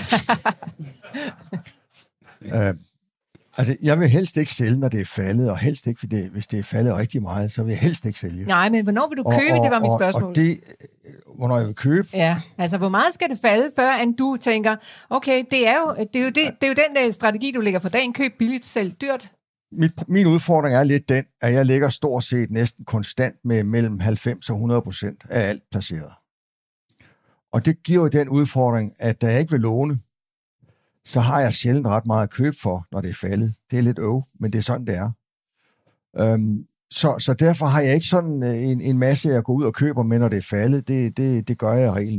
uh, altså, jeg vil helst ikke sælge, når det er faldet, og helst ikke, det, hvis det er faldet rigtig meget, så vil jeg helst ikke sælge. Nej, men hvornår vil du købe? Og, og, det var mit spørgsmål. Og det, hvornår jeg vil købe? Ja, altså hvor meget skal det falde, før end du tænker, okay, det er jo, det er jo, det, det er jo den der strategi, du lægger for dagen, køb billigt, sælg dyrt. Mit, min udfordring er lidt den, at jeg ligger stort set næsten konstant med mellem halvfems og hundrede procent af alt placeret. Og det giver jo den udfordring, at da jeg ikke vil låne, så har jeg sjældent ret meget at købe for, når det er faldet. Det er lidt øv, men det er sådan, det er. Øhm, så, så derfor har jeg ikke sådan en, en masse, jeg går ud og køber med, når det er faldet. Det, det, det gør jeg reglen ikke.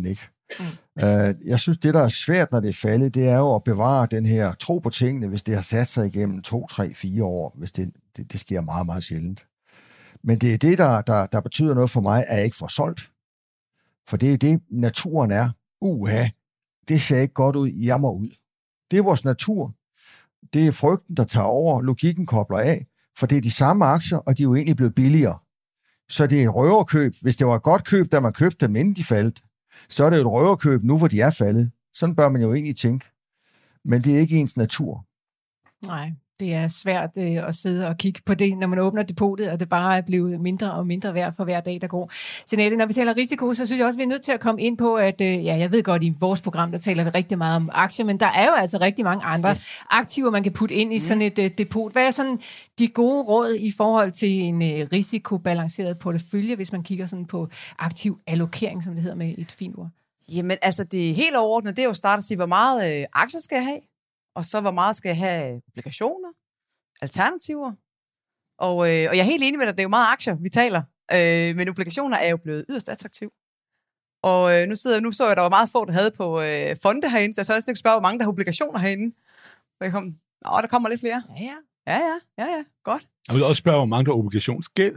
Mm. Øh, jeg synes, det, der er svært, når det er faldet, det er jo at bevare den her tro på tingene, hvis det har sat sig igennem to, tre, fire år, hvis det, det, det sker meget, meget sjældent. Men det er det, der, der, der betyder noget for mig, at jeg ikke får solgt. For det er det, naturen er. Uha, det ser ikke godt ud, jeg må ud. Det er vores natur. Det er frygten, der tager over, logikken kobler af, for det er de samme aktier, og de er jo egentlig blevet billigere. Så det er et røverkøb. Hvis det var et godt køb, da man købte dem, inden de faldt, så er det jo et røverkøb nu, hvor de er faldet. Sådan bør man jo egentlig tænke. Men det er ikke ens natur. Nej, det er svært øh, at sidde og kigge på det, når man åbner depotet, og det bare er blevet mindre og mindre værd for hver dag, der går. Jeanette, når vi taler risiko, så synes jeg også, vi er nødt til at komme ind på, at øh, ja, jeg ved godt, i vores program, der taler vi rigtig meget om aktier, men der er jo altså rigtig mange andre yes. aktiver, man kan putte ind i mm. sådan et øh, depot. Hvad er sådan de gode råd i forhold til en øh, risikobalanceret portefølje, hvis man kigger sådan på aktiv allokering, som det hedder med et fint ord? Jamen, altså det helt overordnede, det er jo at starte at sige, hvor meget øh, aktier skal jeg have, og så hvor meget skal jeg have obligationer, alternativer. Og, øh, og jeg er helt enig med dig, det er jo meget aktier, vi taler. Øh, men obligationer er jo blevet yderst attraktiv. Og øh, nu, sidder, nu så jeg, der var meget få, der havde på øh, fonde herinde, så jeg tør også ikke spørge, hvor mange der har obligationer herinde. Og jeg kom, Nå, der kommer lidt flere. Ja, ja. Ja, ja, ja, ja. Godt. Jeg vil også spørge, hvor mange der har obligationsgæld.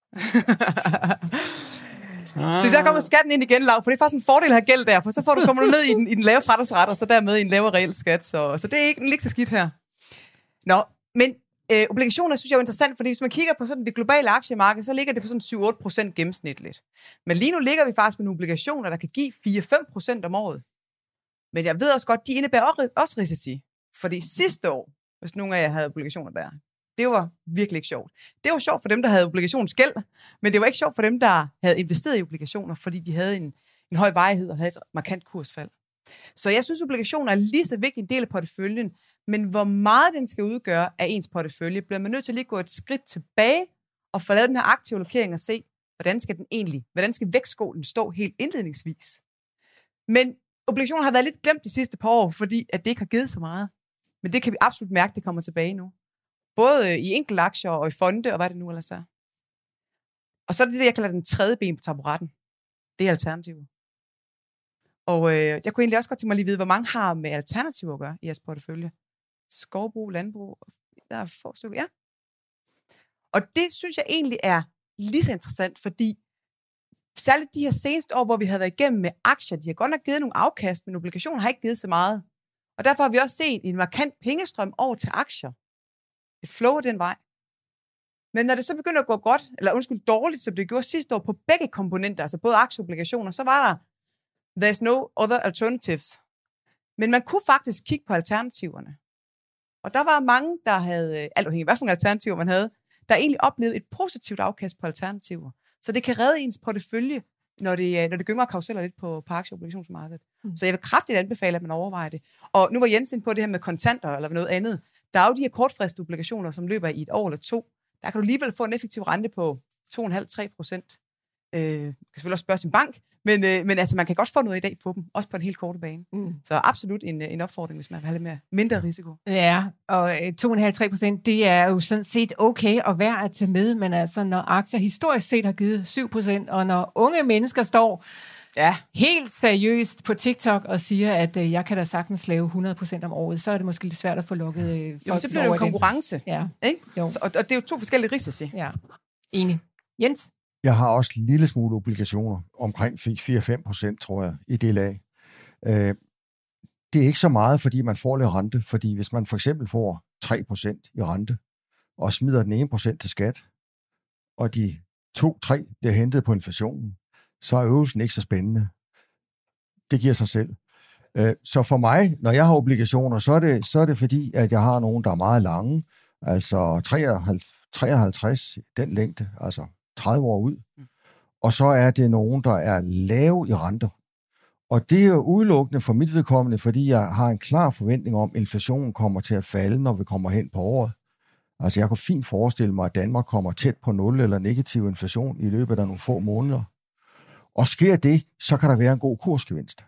Ah. Så der kommer skatten ind igen, Lav, for det er faktisk en fordel at have gæld der, for så får du, kommer du ned i den, i den lave fradragsret, og så dermed i en lavere reel skat. Så, så det er ikke, ikke så skidt her. Nå, men øh, obligationer synes jeg er interessant, fordi hvis man kigger på sådan det globale aktiemarked, så ligger det på sådan syv til otte procent gennemsnitligt. Men lige nu ligger vi faktisk med nogle obligationer, der kan give fire til fem procent om året. Men jeg ved også godt, de indebærer også risici. Fordi sidste år, hvis nogle af jer havde obligationer der, det var virkelig ikke sjovt. Det var sjovt for dem, der havde obligationsgæld, men det var ikke sjovt for dem, der havde investeret i obligationer, fordi de havde en, en høj varighed og havde et markant kursfald. Så jeg synes, obligationer er lige så vigtig en del af porteføljen, men hvor meget den skal udgøre af ens portefølje, bliver man nødt til at lige gå et skridt tilbage og få lavet den her aktive allokering og se, hvordan skal den egentlig, hvordan skal vægtskålen stå helt indledningsvis. Men obligationer har været lidt glemt de sidste par år, fordi at det ikke har givet så meget. Men det kan vi absolut mærke, det kommer tilbage nu. Både i enkelte aktier og i fonde, og hvad det nu ellers er. Og så er det det, jeg kalder den tredje ben på taburetten. Det er alternativer. Og øh, jeg kunne egentlig også godt tænke mig lige vide, hvor mange har med alternativer at gøre i jeres portefølje. Skovbrug, landbrug, der er få stykker, ja. Og det synes jeg egentlig er lige så interessant, fordi særligt de her seneste år, hvor vi har været igennem med aktier, de har godt nok givet nogle afkast, men obligationer har ikke givet så meget. Og derfor har vi også set en markant pengestrøm over til aktier. Det flower den vej. Men når det så begynder at gå godt, eller undskyld dårligt, som det gjorde sidste år på begge komponenter, altså både aktier og obligationer, så var der there's no other alternatives. Men man kunne faktisk kigge på alternativerne. Og der var mange, der havde, alt afhængig af hvad for en alternativer man havde, der egentlig oplevede et positivt afkast på alternativer. Så det kan redde ens portefølje, når det, når det gynger og karuseller lidt på, på aktie- og obligationsmarkedet. Mm. Så jeg vil kraftigt anbefale, at man overvejer det. Og nu var Jens inde på det her med kontanter eller noget andet. Der er jo de her kortfristede obligationer, som løber i et år eller to. Der kan du alligevel få en effektiv rente på to komma fem til tre procent. Øh, man kan selvfølgelig også spørge sin bank, men, øh, men altså, man kan godt få noget i dag på dem, også på en helt korte bane. Mm. Så absolut en, en opfordring, hvis man vil have lidt mere, mindre risiko. Ja, og to komma fem til tre procent, det er jo sådan set okay at være at tage med, men altså, når aktier historisk set har givet syv procent, og når unge mennesker står ja. helt seriøst på TikTok og siger, at øh, jeg kan da sagtens lave hundrede procent om året, så er det måske lidt svært at få lukket øh, folk. Jo, så bliver det jo konkurrence. Ja. Ikke? Jo. Så, og, og det er jo to forskellige risici. Ja, enig. Jens? Jeg har også en lille smule obligationer, omkring fire til fem procent, tror jeg, i det lag. Øh, det er ikke så meget, fordi man får lidt rente, fordi hvis man for eksempel får tre procent i rente, og smider den ene procent til skat, og de to tre bliver hentet på inflationen, så er øvelsen ikke så spændende. Det giver sig selv. Så for mig, når jeg har obligationer, så er det, så er det fordi, at jeg har nogle, der er meget lange, altså treoghalvtreds, den længde, altså tredive år ud. Og så er det nogen, der er lave i renter. Og det er jo udelukkende for mit vedkommende, fordi jeg har en klar forventning om, at inflationen kommer til at falde, når vi kommer hen på året. Altså jeg kunne fint forestille mig, at Danmark kommer tæt på nul eller negativ inflation i løbet af nogle få måneder. Og sker det, så kan der være en god kursgevinst.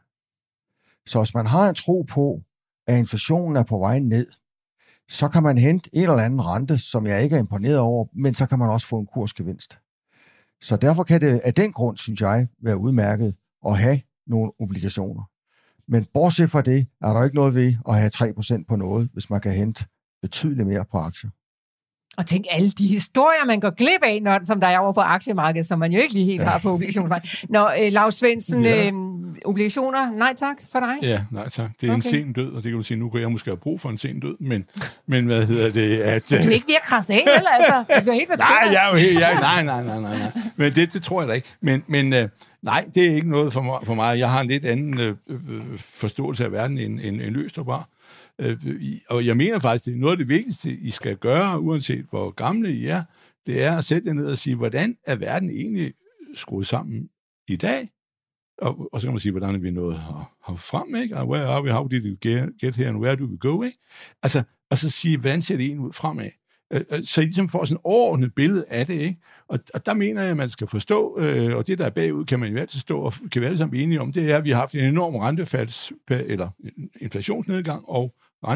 Så hvis man har en tro på, at inflationen er på vej ned, så kan man hente en eller anden rente, som jeg ikke er imponeret over, men så kan man også få en kursgevinst. Så derfor kan det af den grund, synes jeg, være udmærket at have nogle obligationer. Men bortset fra det, er der ikke noget ved at have tre procent på noget, hvis man kan hente betydeligt mere på aktier. Og tænk alle de historier, man går glip af, når, som der er over på aktiemarkedet, som man jo ikke lige helt har på obligationsmarkedet. Når øh, Lars Svendsen, ja. øh, obligationer, nej tak for dig? Ja, nej tak. Det er okay. En sen død, og det kan du sige, nu kan jeg måske have brug for en sen død, men, men hvad hedder det? At, du er ikke ved at krasse af, eller altså? Du bliver helt nej, jeg er jo helt, jeg, nej, nej, nej, nej, nej. Men det, det tror jeg da ikke. Men, men øh, nej, det er ikke noget for mig, for mig. Jeg har en lidt anden øh, øh, forståelse af verden end, end, end Løgstrup. Og jeg mener faktisk, det er noget af det vigtigste, I skal gøre, uanset hvor gamle I er, det er at sætte jer ned og sige, hvordan er verden egentlig skruet sammen i dag? Og, og så kan man sige, hvordan er vi nået her frem, ikke? Og where are we, how did you get, get here, and where do we go, ikke? Altså, og så sige, hvordan ser det egentlig ud fremad? Så I ligesom får sådan et overordnet billede af det, ikke? Og, og der mener jeg, at man skal forstå, øh, og det der er bagud, kan man jo altid stå og kan vi alle sammen enige om, det er, at vi har haft en enorm rentefalds, eller inflationsnedgang og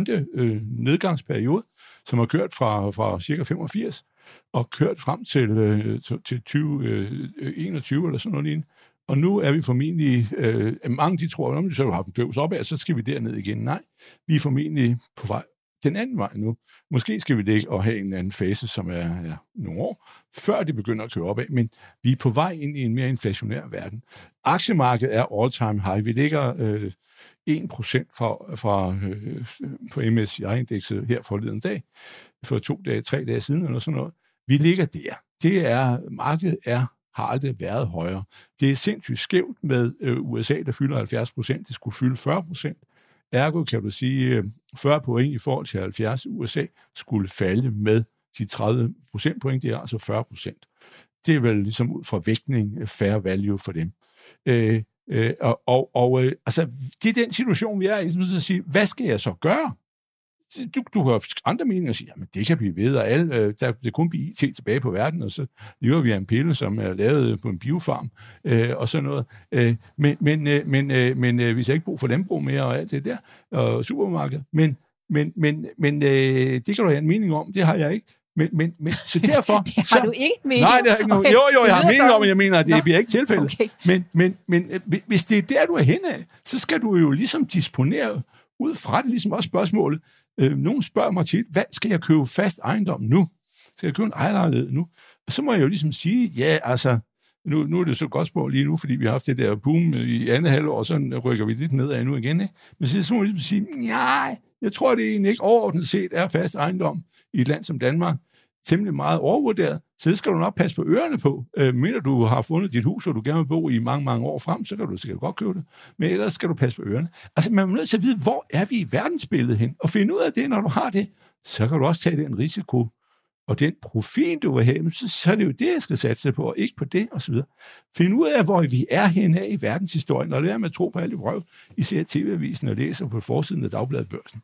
rentenedgangsperiode, øh, som har kørt fra, fra cirka femogfirs og kørt frem til, øh, til tyve enogtyve eller sådan noget lignende. Og nu er vi formentlig, øh, mange de tror, om de så har haft en døvs opad, så skal vi derned igen. Nej, vi er formentlig på vej den anden vej nu. Måske skal vi ligge og have en anden fase, som er ja, nogle år, før det begynder at køre opad, men vi er på vej ind i en mere inflationær verden. Aktiemarkedet er all-time high. Vi ligger øh, en procent fra, fra øh, på M S C I-indekset her forleden dag, for to dage, tre dage siden, eller sådan noget. Vi ligger der. Det er, markedet er, har aldrig været højere. Det er sindssygt skævt med øh, U S A, der fylder halvfjerds procent. Det skulle fylde fyrre procent. Ergo kan du sige, fyrre point i forhold til halvfjerds U S A skulle falde med de tredive procentpoint, det er altså fyrre procent. Det er vel ligesom ud fra vægtning fair value for dem. Øh, øh, og og, og øh, altså, det er den situation, vi er i, som at sige, hvad skal jeg så gøre? Du, du har andre meninger og siger, jamen det kan blive ved, og alle, øh, der det kun blive I T tilbage på verden, og så lever vi af en pille, som er lavet på en biofarm, øh, og sådan noget. Øh, men men, øh, men, øh, men øh, vi skal ikke brug for landbrug mere, og alt det der, og supermarked. Men, men, men, men øh, det kan du have en mening om, det har jeg ikke. Men, men, men så derfor... det har så, du ikke mening nej, det har ikke noget. Jo, jo, jeg har mening om, men jeg mener, at det Nå. bliver ikke tilfældet. Okay. Men, men, men hvis det er der, du er henne af, så skal du jo ligesom disponere ud fra det, ligesom også spørgsmålet. Øh, nogen spørger mig tit, hvad skal jeg købe fast ejendom nu? Skal jeg købe en ejerlejlighed nu? Og så må jeg jo ligesom sige, ja, altså, nu, nu er det så godt spørg lige nu, fordi vi har haft det der boom i andet halvår, og så rykker vi lidt nedad nu igen, ikke? Men så, så må jeg ligesom sige, nej, jeg tror, det egentlig ikke overordnet set er fast ejendom i et land som Danmark. Temmelig meget overvurderet, så det skal du nok passe på ørerne på. Øh, mener du har fundet dit hus, og du gerne vil bo i mange, mange år frem, så kan du sikkert godt købe det. Men ellers skal du passe på ørerne. Altså, man er nødt til at vide, hvor er vi i verdensbilledet hen? Og finde ud af det, når du har det, så kan du også tage den risiko, og den profil, du vil have, så, så er det jo det, jeg skal satse på, og ikke på det, og så videre. Find ud af, hvor vi er henne i verdenshistorien, og lad med at tro på alle de røv, I ser T V-avisen og læser på forsiden af Dagbladet Børsen.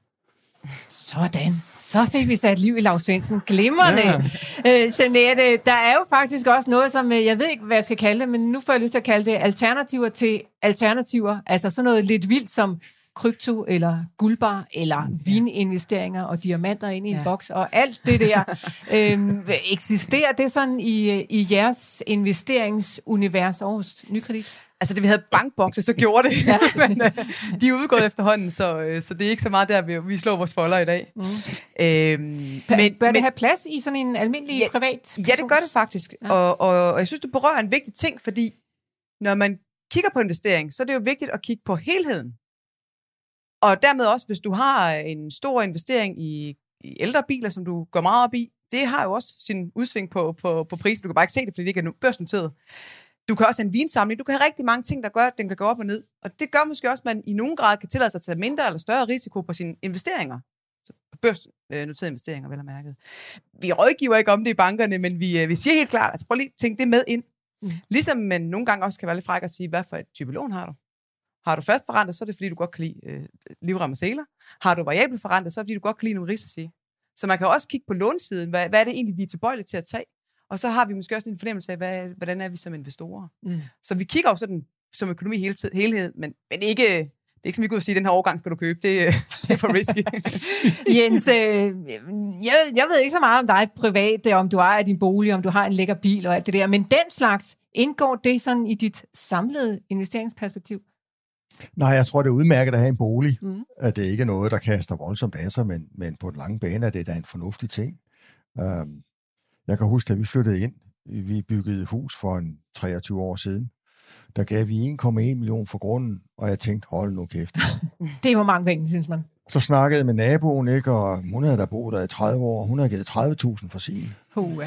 Sådan. Så fik vi sat liv i Lars Svendsen. Glimrende. Ja. Øh, Jeanette, der er jo faktisk også noget, som jeg ved ikke, hvad jeg skal kalde det, men nu får jeg lyst til at kalde det alternativer til alternativer. Altså sådan noget lidt vildt som krypto, eller guldbar, eller vininvesteringer og diamanter ind i en ja. boks, og alt det der. øhm, eksisterer det sådan i, i jeres investeringsunivers, Aarhus Nykredit? Altså, det vi havde bankbokse, så gjorde det. Ja. Men øh, de er udgået efterhånden, så, øh, så det er ikke så meget der, vi, vi slår vores folder i dag. Mm. Øhm, men, Bør det men, have plads i sådan en almindelig ja, privat? Ja, det gør det faktisk. Ja. Og, og, og jeg synes, du berører en vigtig ting, fordi når man kigger på investering, så er det jo vigtigt at kigge på helheden. Og dermed også, hvis du har en stor investering i, i ældre biler, som du går meget op i, det har jo også sin udsving på, på, på prisen. Du kan bare ikke se det, fordi det ikke er børsnoteret. Du kan også have en vinsamling. Du kan have rigtig mange ting, der gør, at den kan gå op og ned. Og det gør måske også, at man i nogen grad kan tillade sig at tage mindre eller større risiko på sine investeringer. Børsnoterede investeringer, vel og mærket. Vi rådgiver ikke om det i bankerne, men vi, vi siger helt klart, altså prøv lige at tænke det med ind. Mm. Ligesom man nogle gange også kan være lidt fræk at sige, hvad for et type lån har du? Har du fast forrentet, så er det fordi, du godt kan lide øh, livrem og seler. Har du variabel forrentet, så er det fordi, du godt kan lide nogle risici. Så man kan også kigge på lånsiden. Hvad, hvad er det egentlig, vi er tilbøjelige til at tage? Og så har vi måske også en fornemmelse af, hvad, hvordan er vi som investorer. Mm. Så vi kigger jo sådan som økonomi hele tid, helhed, men, men ikke, det er ikke som vi kunne sige, den her overgang skal du købe. Det, det er for risky. Jens, øh, jeg, jeg ved ikke så meget om dig privat, om du ejer din bolig, om du har en lækker bil og alt det der, men den slags, indgår det sådan i dit samlede investeringsperspektiv? Nej, jeg tror, det er udmærket at have en bolig. Mm. At det ikke er noget, der kaster voldsomt af sig, men, men på den lange bane er det da en fornuftig ting. Um, jeg kan huske, at vi flyttede ind. Vi byggede et hus for en treogtyve år siden. Der gav vi en komma en million for grunden, og jeg tænkte, hold nu kæft. Det var mange penge, synes man. Så snakkede jeg med naboen, ikke, og hun havde der boet der i tredive år. Hun havde givet tredive tusind for sin. Uh.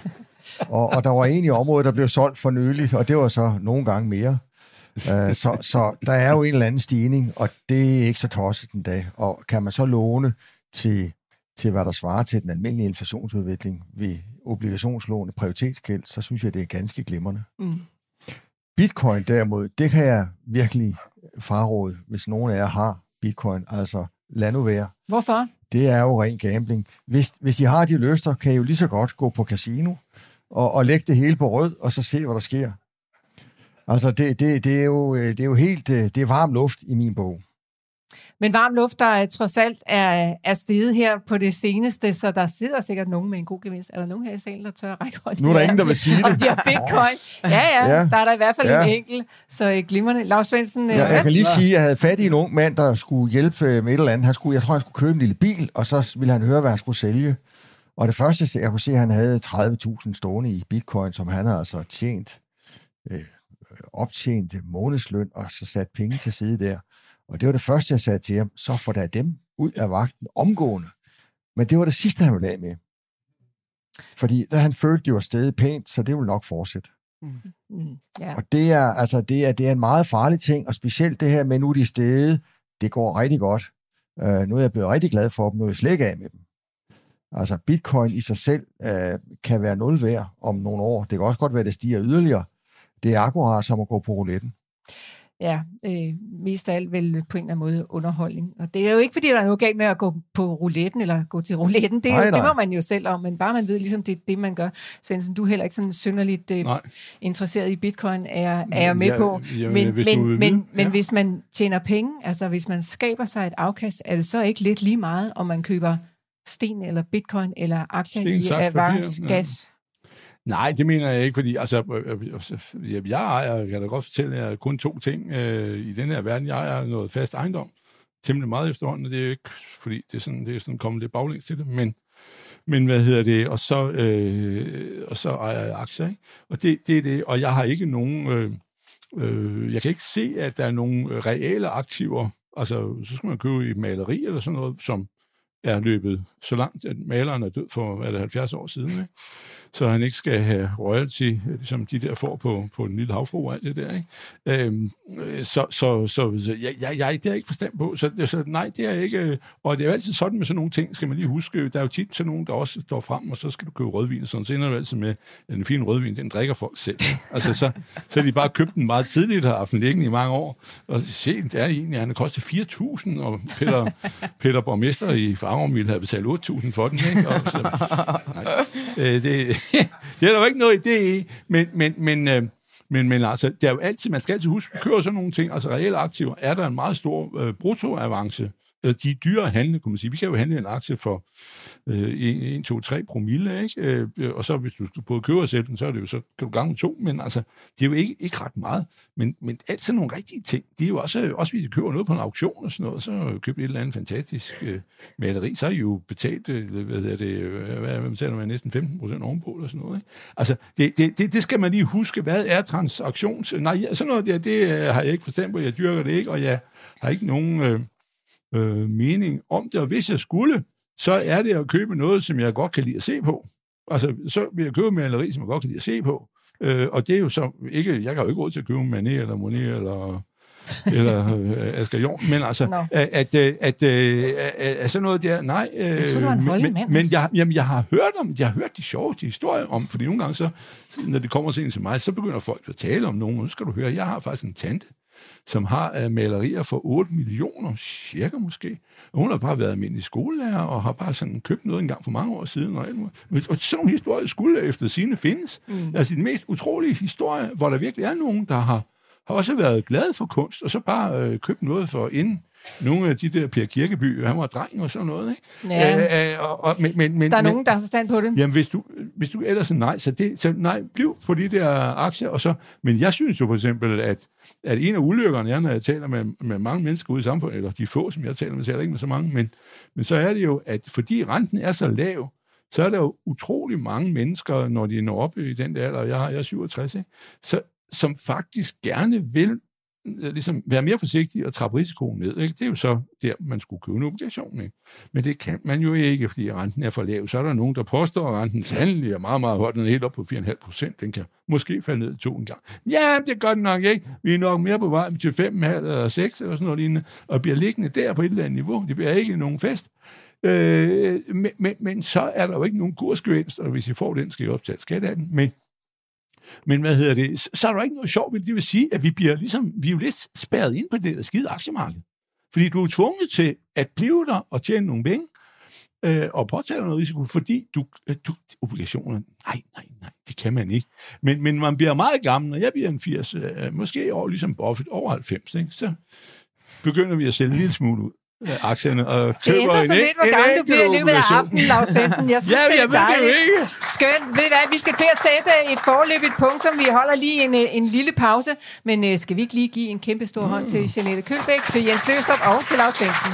og, og der var en i området, der blev solgt for nyligt, og det var så nogle gange mere. Uh, så, så der er jo en eller anden stigning, og det er ikke så tosset den dag. Og kan man så låne til, til hvad der svarer til den almindelige inflationsudvikling ved obligationslån og prioritetsgæld, så synes jeg, det er ganske glimrende. Mm. Bitcoin derimod, det kan jeg virkelig fraråde, hvis nogen af jer har bitcoin. Altså, lad nu være. Hvorfor? Det er jo ren gambling. Hvis, hvis I har de lyster, kan I jo lige så godt gå på casino og, og lægge det hele på rød, og så se, hvad der sker. Altså, det, det, det, er, jo, det er jo helt det er varm luft i min bog. Men varm luft, der trods alt er, er steget her på det seneste, så der sidder sikkert nogen med en god gevinst. Er der nogen her i salen, der tør at række hånden? Nu er der ingen, der vil sige det. Om de har bitcoin. Ja, ja, ja. Der er der i hvert fald ja. en enkelt. Så glimrende. Lars Svendsen. Ja, jeg kan lige sige, at jeg havde fat i en ung mand, der skulle hjælpe med et eller andet. Han skulle, jeg tror, han skulle købe en lille bil, og så ville han høre, hvad han skulle sælge. Og det første, jeg kunne se, at han havde tredive tusind stående i bitcoin, som han har altså tjent, øh, optjent månedsløn, og så sat penge til side der. Og det var det første, jeg sagde til ham, så får der dem ud af vagten omgående. Men det var det sidste, han ville af med. Fordi da han følte, det var stedet pænt, så det ville nok fortsætte. Mm. Mm. Yeah. Og det er, altså, det, er, det er en meget farlig ting, og specielt det her med nu de stede, det går rigtig godt. Uh, nu er jeg blevet rigtig glad for dem, nu er jeg slet ikke af med dem. Altså bitcoin i sig selv uh, kan være nul værd om nogle år. Det kan også godt være, at det stiger yderligere. Det er akkurat som at gå på rouletten. Ja, øh, mest af alt vel på en eller anden måde underholdning. Og det er jo ikke, fordi der er noget galt med at gå på rouletten, eller gå til rouletten. Det, nej, nej. Det må man jo selv om, men bare man ved, ligesom det er det, man gør. Svendsen, du er heller ikke sådan synderligt øh, interesseret i bitcoin, er, er jeg med ja, på. Jamen, men hvis, men, men, men ja. men hvis man tjener penge, altså hvis man skaber sig et afkast, er det så ikke lidt lige meget, om man køber sten, eller bitcoin, eller aktier sten, i Avance Gas? Nej, det mener jeg ikke, fordi altså, jeg ejer, jeg kan da godt fortælle jer kun to ting øh, i den her verden. Jeg ejer noget fast ejendom, temmelig meget efterhånden, og det er jo ikke, fordi det er sådan, det er sådan kommet lidt baglæns til det, men, men hvad hedder det, og så, øh, og så ejer jeg aktier, ikke? Og det, det er det, og jeg har ikke nogen, øh, øh, jeg kan ikke se, at der er nogen reelle aktiver, altså så skal man købe et maleri eller sådan noget, som er løbet så langt, at maleren er død for, er det halvfjerds år siden, ikke? Så han ikke skal have royalty, som de der får på, på den lille havfru og alt det der, ikke? Øhm, så så, så, så jeg, jeg, jeg, det er ikke forstand på, så, så nej, det er ikke, og det er jo altid sådan med sådan nogle ting, skal man lige huske, der er jo tit sådan nogen, der også står frem, og så skal du købe rødvin, og sådan, så ender du altid med, at en fin rødvin, den drikker folk selv. Altså, så, så har de bare købt den meget tidligt, og har haft den liggende i mange år, og se, det er egentlig, han har kostet fire tusind, og Peter, Peter Borgmester i Farum ville have betalt otte tusind for den, ikke? Og så, nej, øh, det det er der jo ikke noget idé i, men, men, men, øh, men, men altså, det er jo altid, man skal altid huske, at kører sådan nogle ting, altså reelle aktiver, er der en meget stor øh, bruttoavance. De er dyre at handle, kan man sige. Vi kan jo handle en aktie for øh, en, to, tre promille, ikke? Øh, og så hvis du skal både købe og sælge den, så er det jo så, kan du gange to, men altså, det er jo ikke, ikke ret meget. Men, men alt sådan nogle rigtige ting, det er jo også, også hvis I køber noget på en auktion og sådan noget, så køber et eller andet fantastisk øh, maleri, så er I jo betalt, øh, hvad er det, hvad, hvad betaler man, næsten femten procent ovenpå eller sådan noget, ikke? Altså, det, det, det, det skal man lige huske, hvad er transaktions... Nej, sådan noget der, det har jeg ikke forstand på, jeg dyrker det ikke, og jeg har ikke nogen... Øh, Øh, mening om det, og hvis jeg skulle, så er det at købe noget, som jeg godt kan lide at se på. Altså, så vil jeg købe maleri, som jeg godt kan lide at se på. Øh, og det er jo så ikke, jeg kan jo ikke råd til at købe Manet eller Monet eller, eller øh, Asger Jorn, men altså, no. at, at, at, at, at sådan noget der, nej. Øh, jeg tror, du var en men, mand, men jeg, jamen, jeg har hørt om, jeg har hørt de sjove de historier om, fordi nogle gange så, når det kommer til mig, så begynder folk at tale om nogen, nu skal du høre, jeg har faktisk en tante, som har uh, malerier for otte millioner, cirka måske. Og hun har bare været almindelig skolelærer, og har bare sådan købt noget en gang for mange år siden. Og, og sådan nogle historier skulle efter sine findes. Mm. Altså de mest utrolige historier, hvor der virkelig er nogen, der har, har også været glade for kunst, og så bare uh, købt noget for inden. Nogle af de der Per Kirkeby, han var dreng og sådan noget, ikke? Ja. Æ, og, og, men, men, der er men, nogen, der har forstand på det. Jamen, hvis du, hvis du ellers er nej, så, det, så nej, bliv på de der aktier, og så, men jeg synes jo for eksempel, at, at en af ulykkerne er, når jeg taler med, med mange mennesker ude i samfundet, eller de få, som jeg taler med, så er der ikke med så mange, men, men så er det jo, at fordi renten er så lav, så er der jo utrolig mange mennesker, når de når op i den der alder, jeg, har, jeg er syvogtres, ikke? Så, som faktisk gerne vil ligesom være mere forsigtig og trappe risikoen ned. Ikke? Det er jo så der, man skulle købe en obligation. Ikke? Men det kan man jo ikke, fordi renten er for lav. Så er der nogen, der påstår, at renten sandelig er meget, meget højt. Den er helt op på fire komma fem procent. Den kan måske falde ned to en gang. Ja, det gør den nok ikke. Vi er nok mere på vej til fem komma fem eller seks eller sådan noget lignende, og bliver liggende der på et eller andet niveau. Det bliver ikke nogen fest. Øh, men, men, men så er der jo ikke nogen kursgevinst, og hvis I får den, skal I optage skat af den. Men Men hvad hedder det? Så er der ikke noget sjovt, det vil sige, at vi bliver ligesom, vi er jo lidt spærret ind på det der skide aktiemarked. Fordi du er tvunget til at blive der og tjene nogle penge, øh, og påtage noget risiko, fordi du, du obligationer, nej, nej, nej, det kan man ikke. Men, men man bliver meget gammel, når jeg bliver en firs, øh, måske over, ligesom Buffett, over halvfems, ikke? Så begynder vi at sælge en lille smule ud af aktierne og køber. Det ændrer sig lidt, hvor gammel du bliver i løbet af aftenen, Lars Svendsen. Jeg synes, ja, det er jeg dejligt. Det skønt. Ved I hvad, vi skal til at sætte et foreløbigt punktum. Vi holder lige en, en lille pause, men uh, skal vi ikke lige give en kæmpe stor mm. hånd til Jeanette Kølbæk, til Jens Løgstrup og til Lars Svendsen?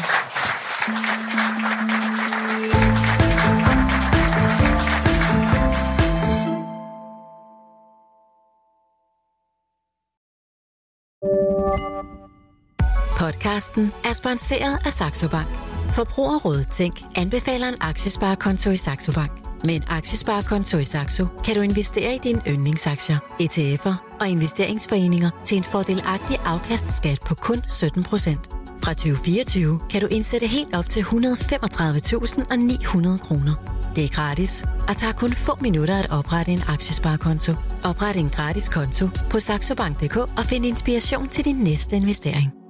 Podcasten er sponsoreret af Saxo Bank. Forbrugerrådet Tænk anbefaler en aktiesparekonto i Saxo Bank. Med en aktiesparekonto i Saxo kan du investere i dine yndlingsaktier, E T F'er og investeringsforeninger til en fordelagtig afkastskat på kun sytten procent. Fra tyve fireogtyve kan du indsætte helt op til et hundrede og femogtredive tusind ni hundrede kroner. Det er gratis og tager kun få minutter at oprette en aktiesparekonto. Opret en gratis konto på saxobank punktum d k og find inspiration til din næste investering.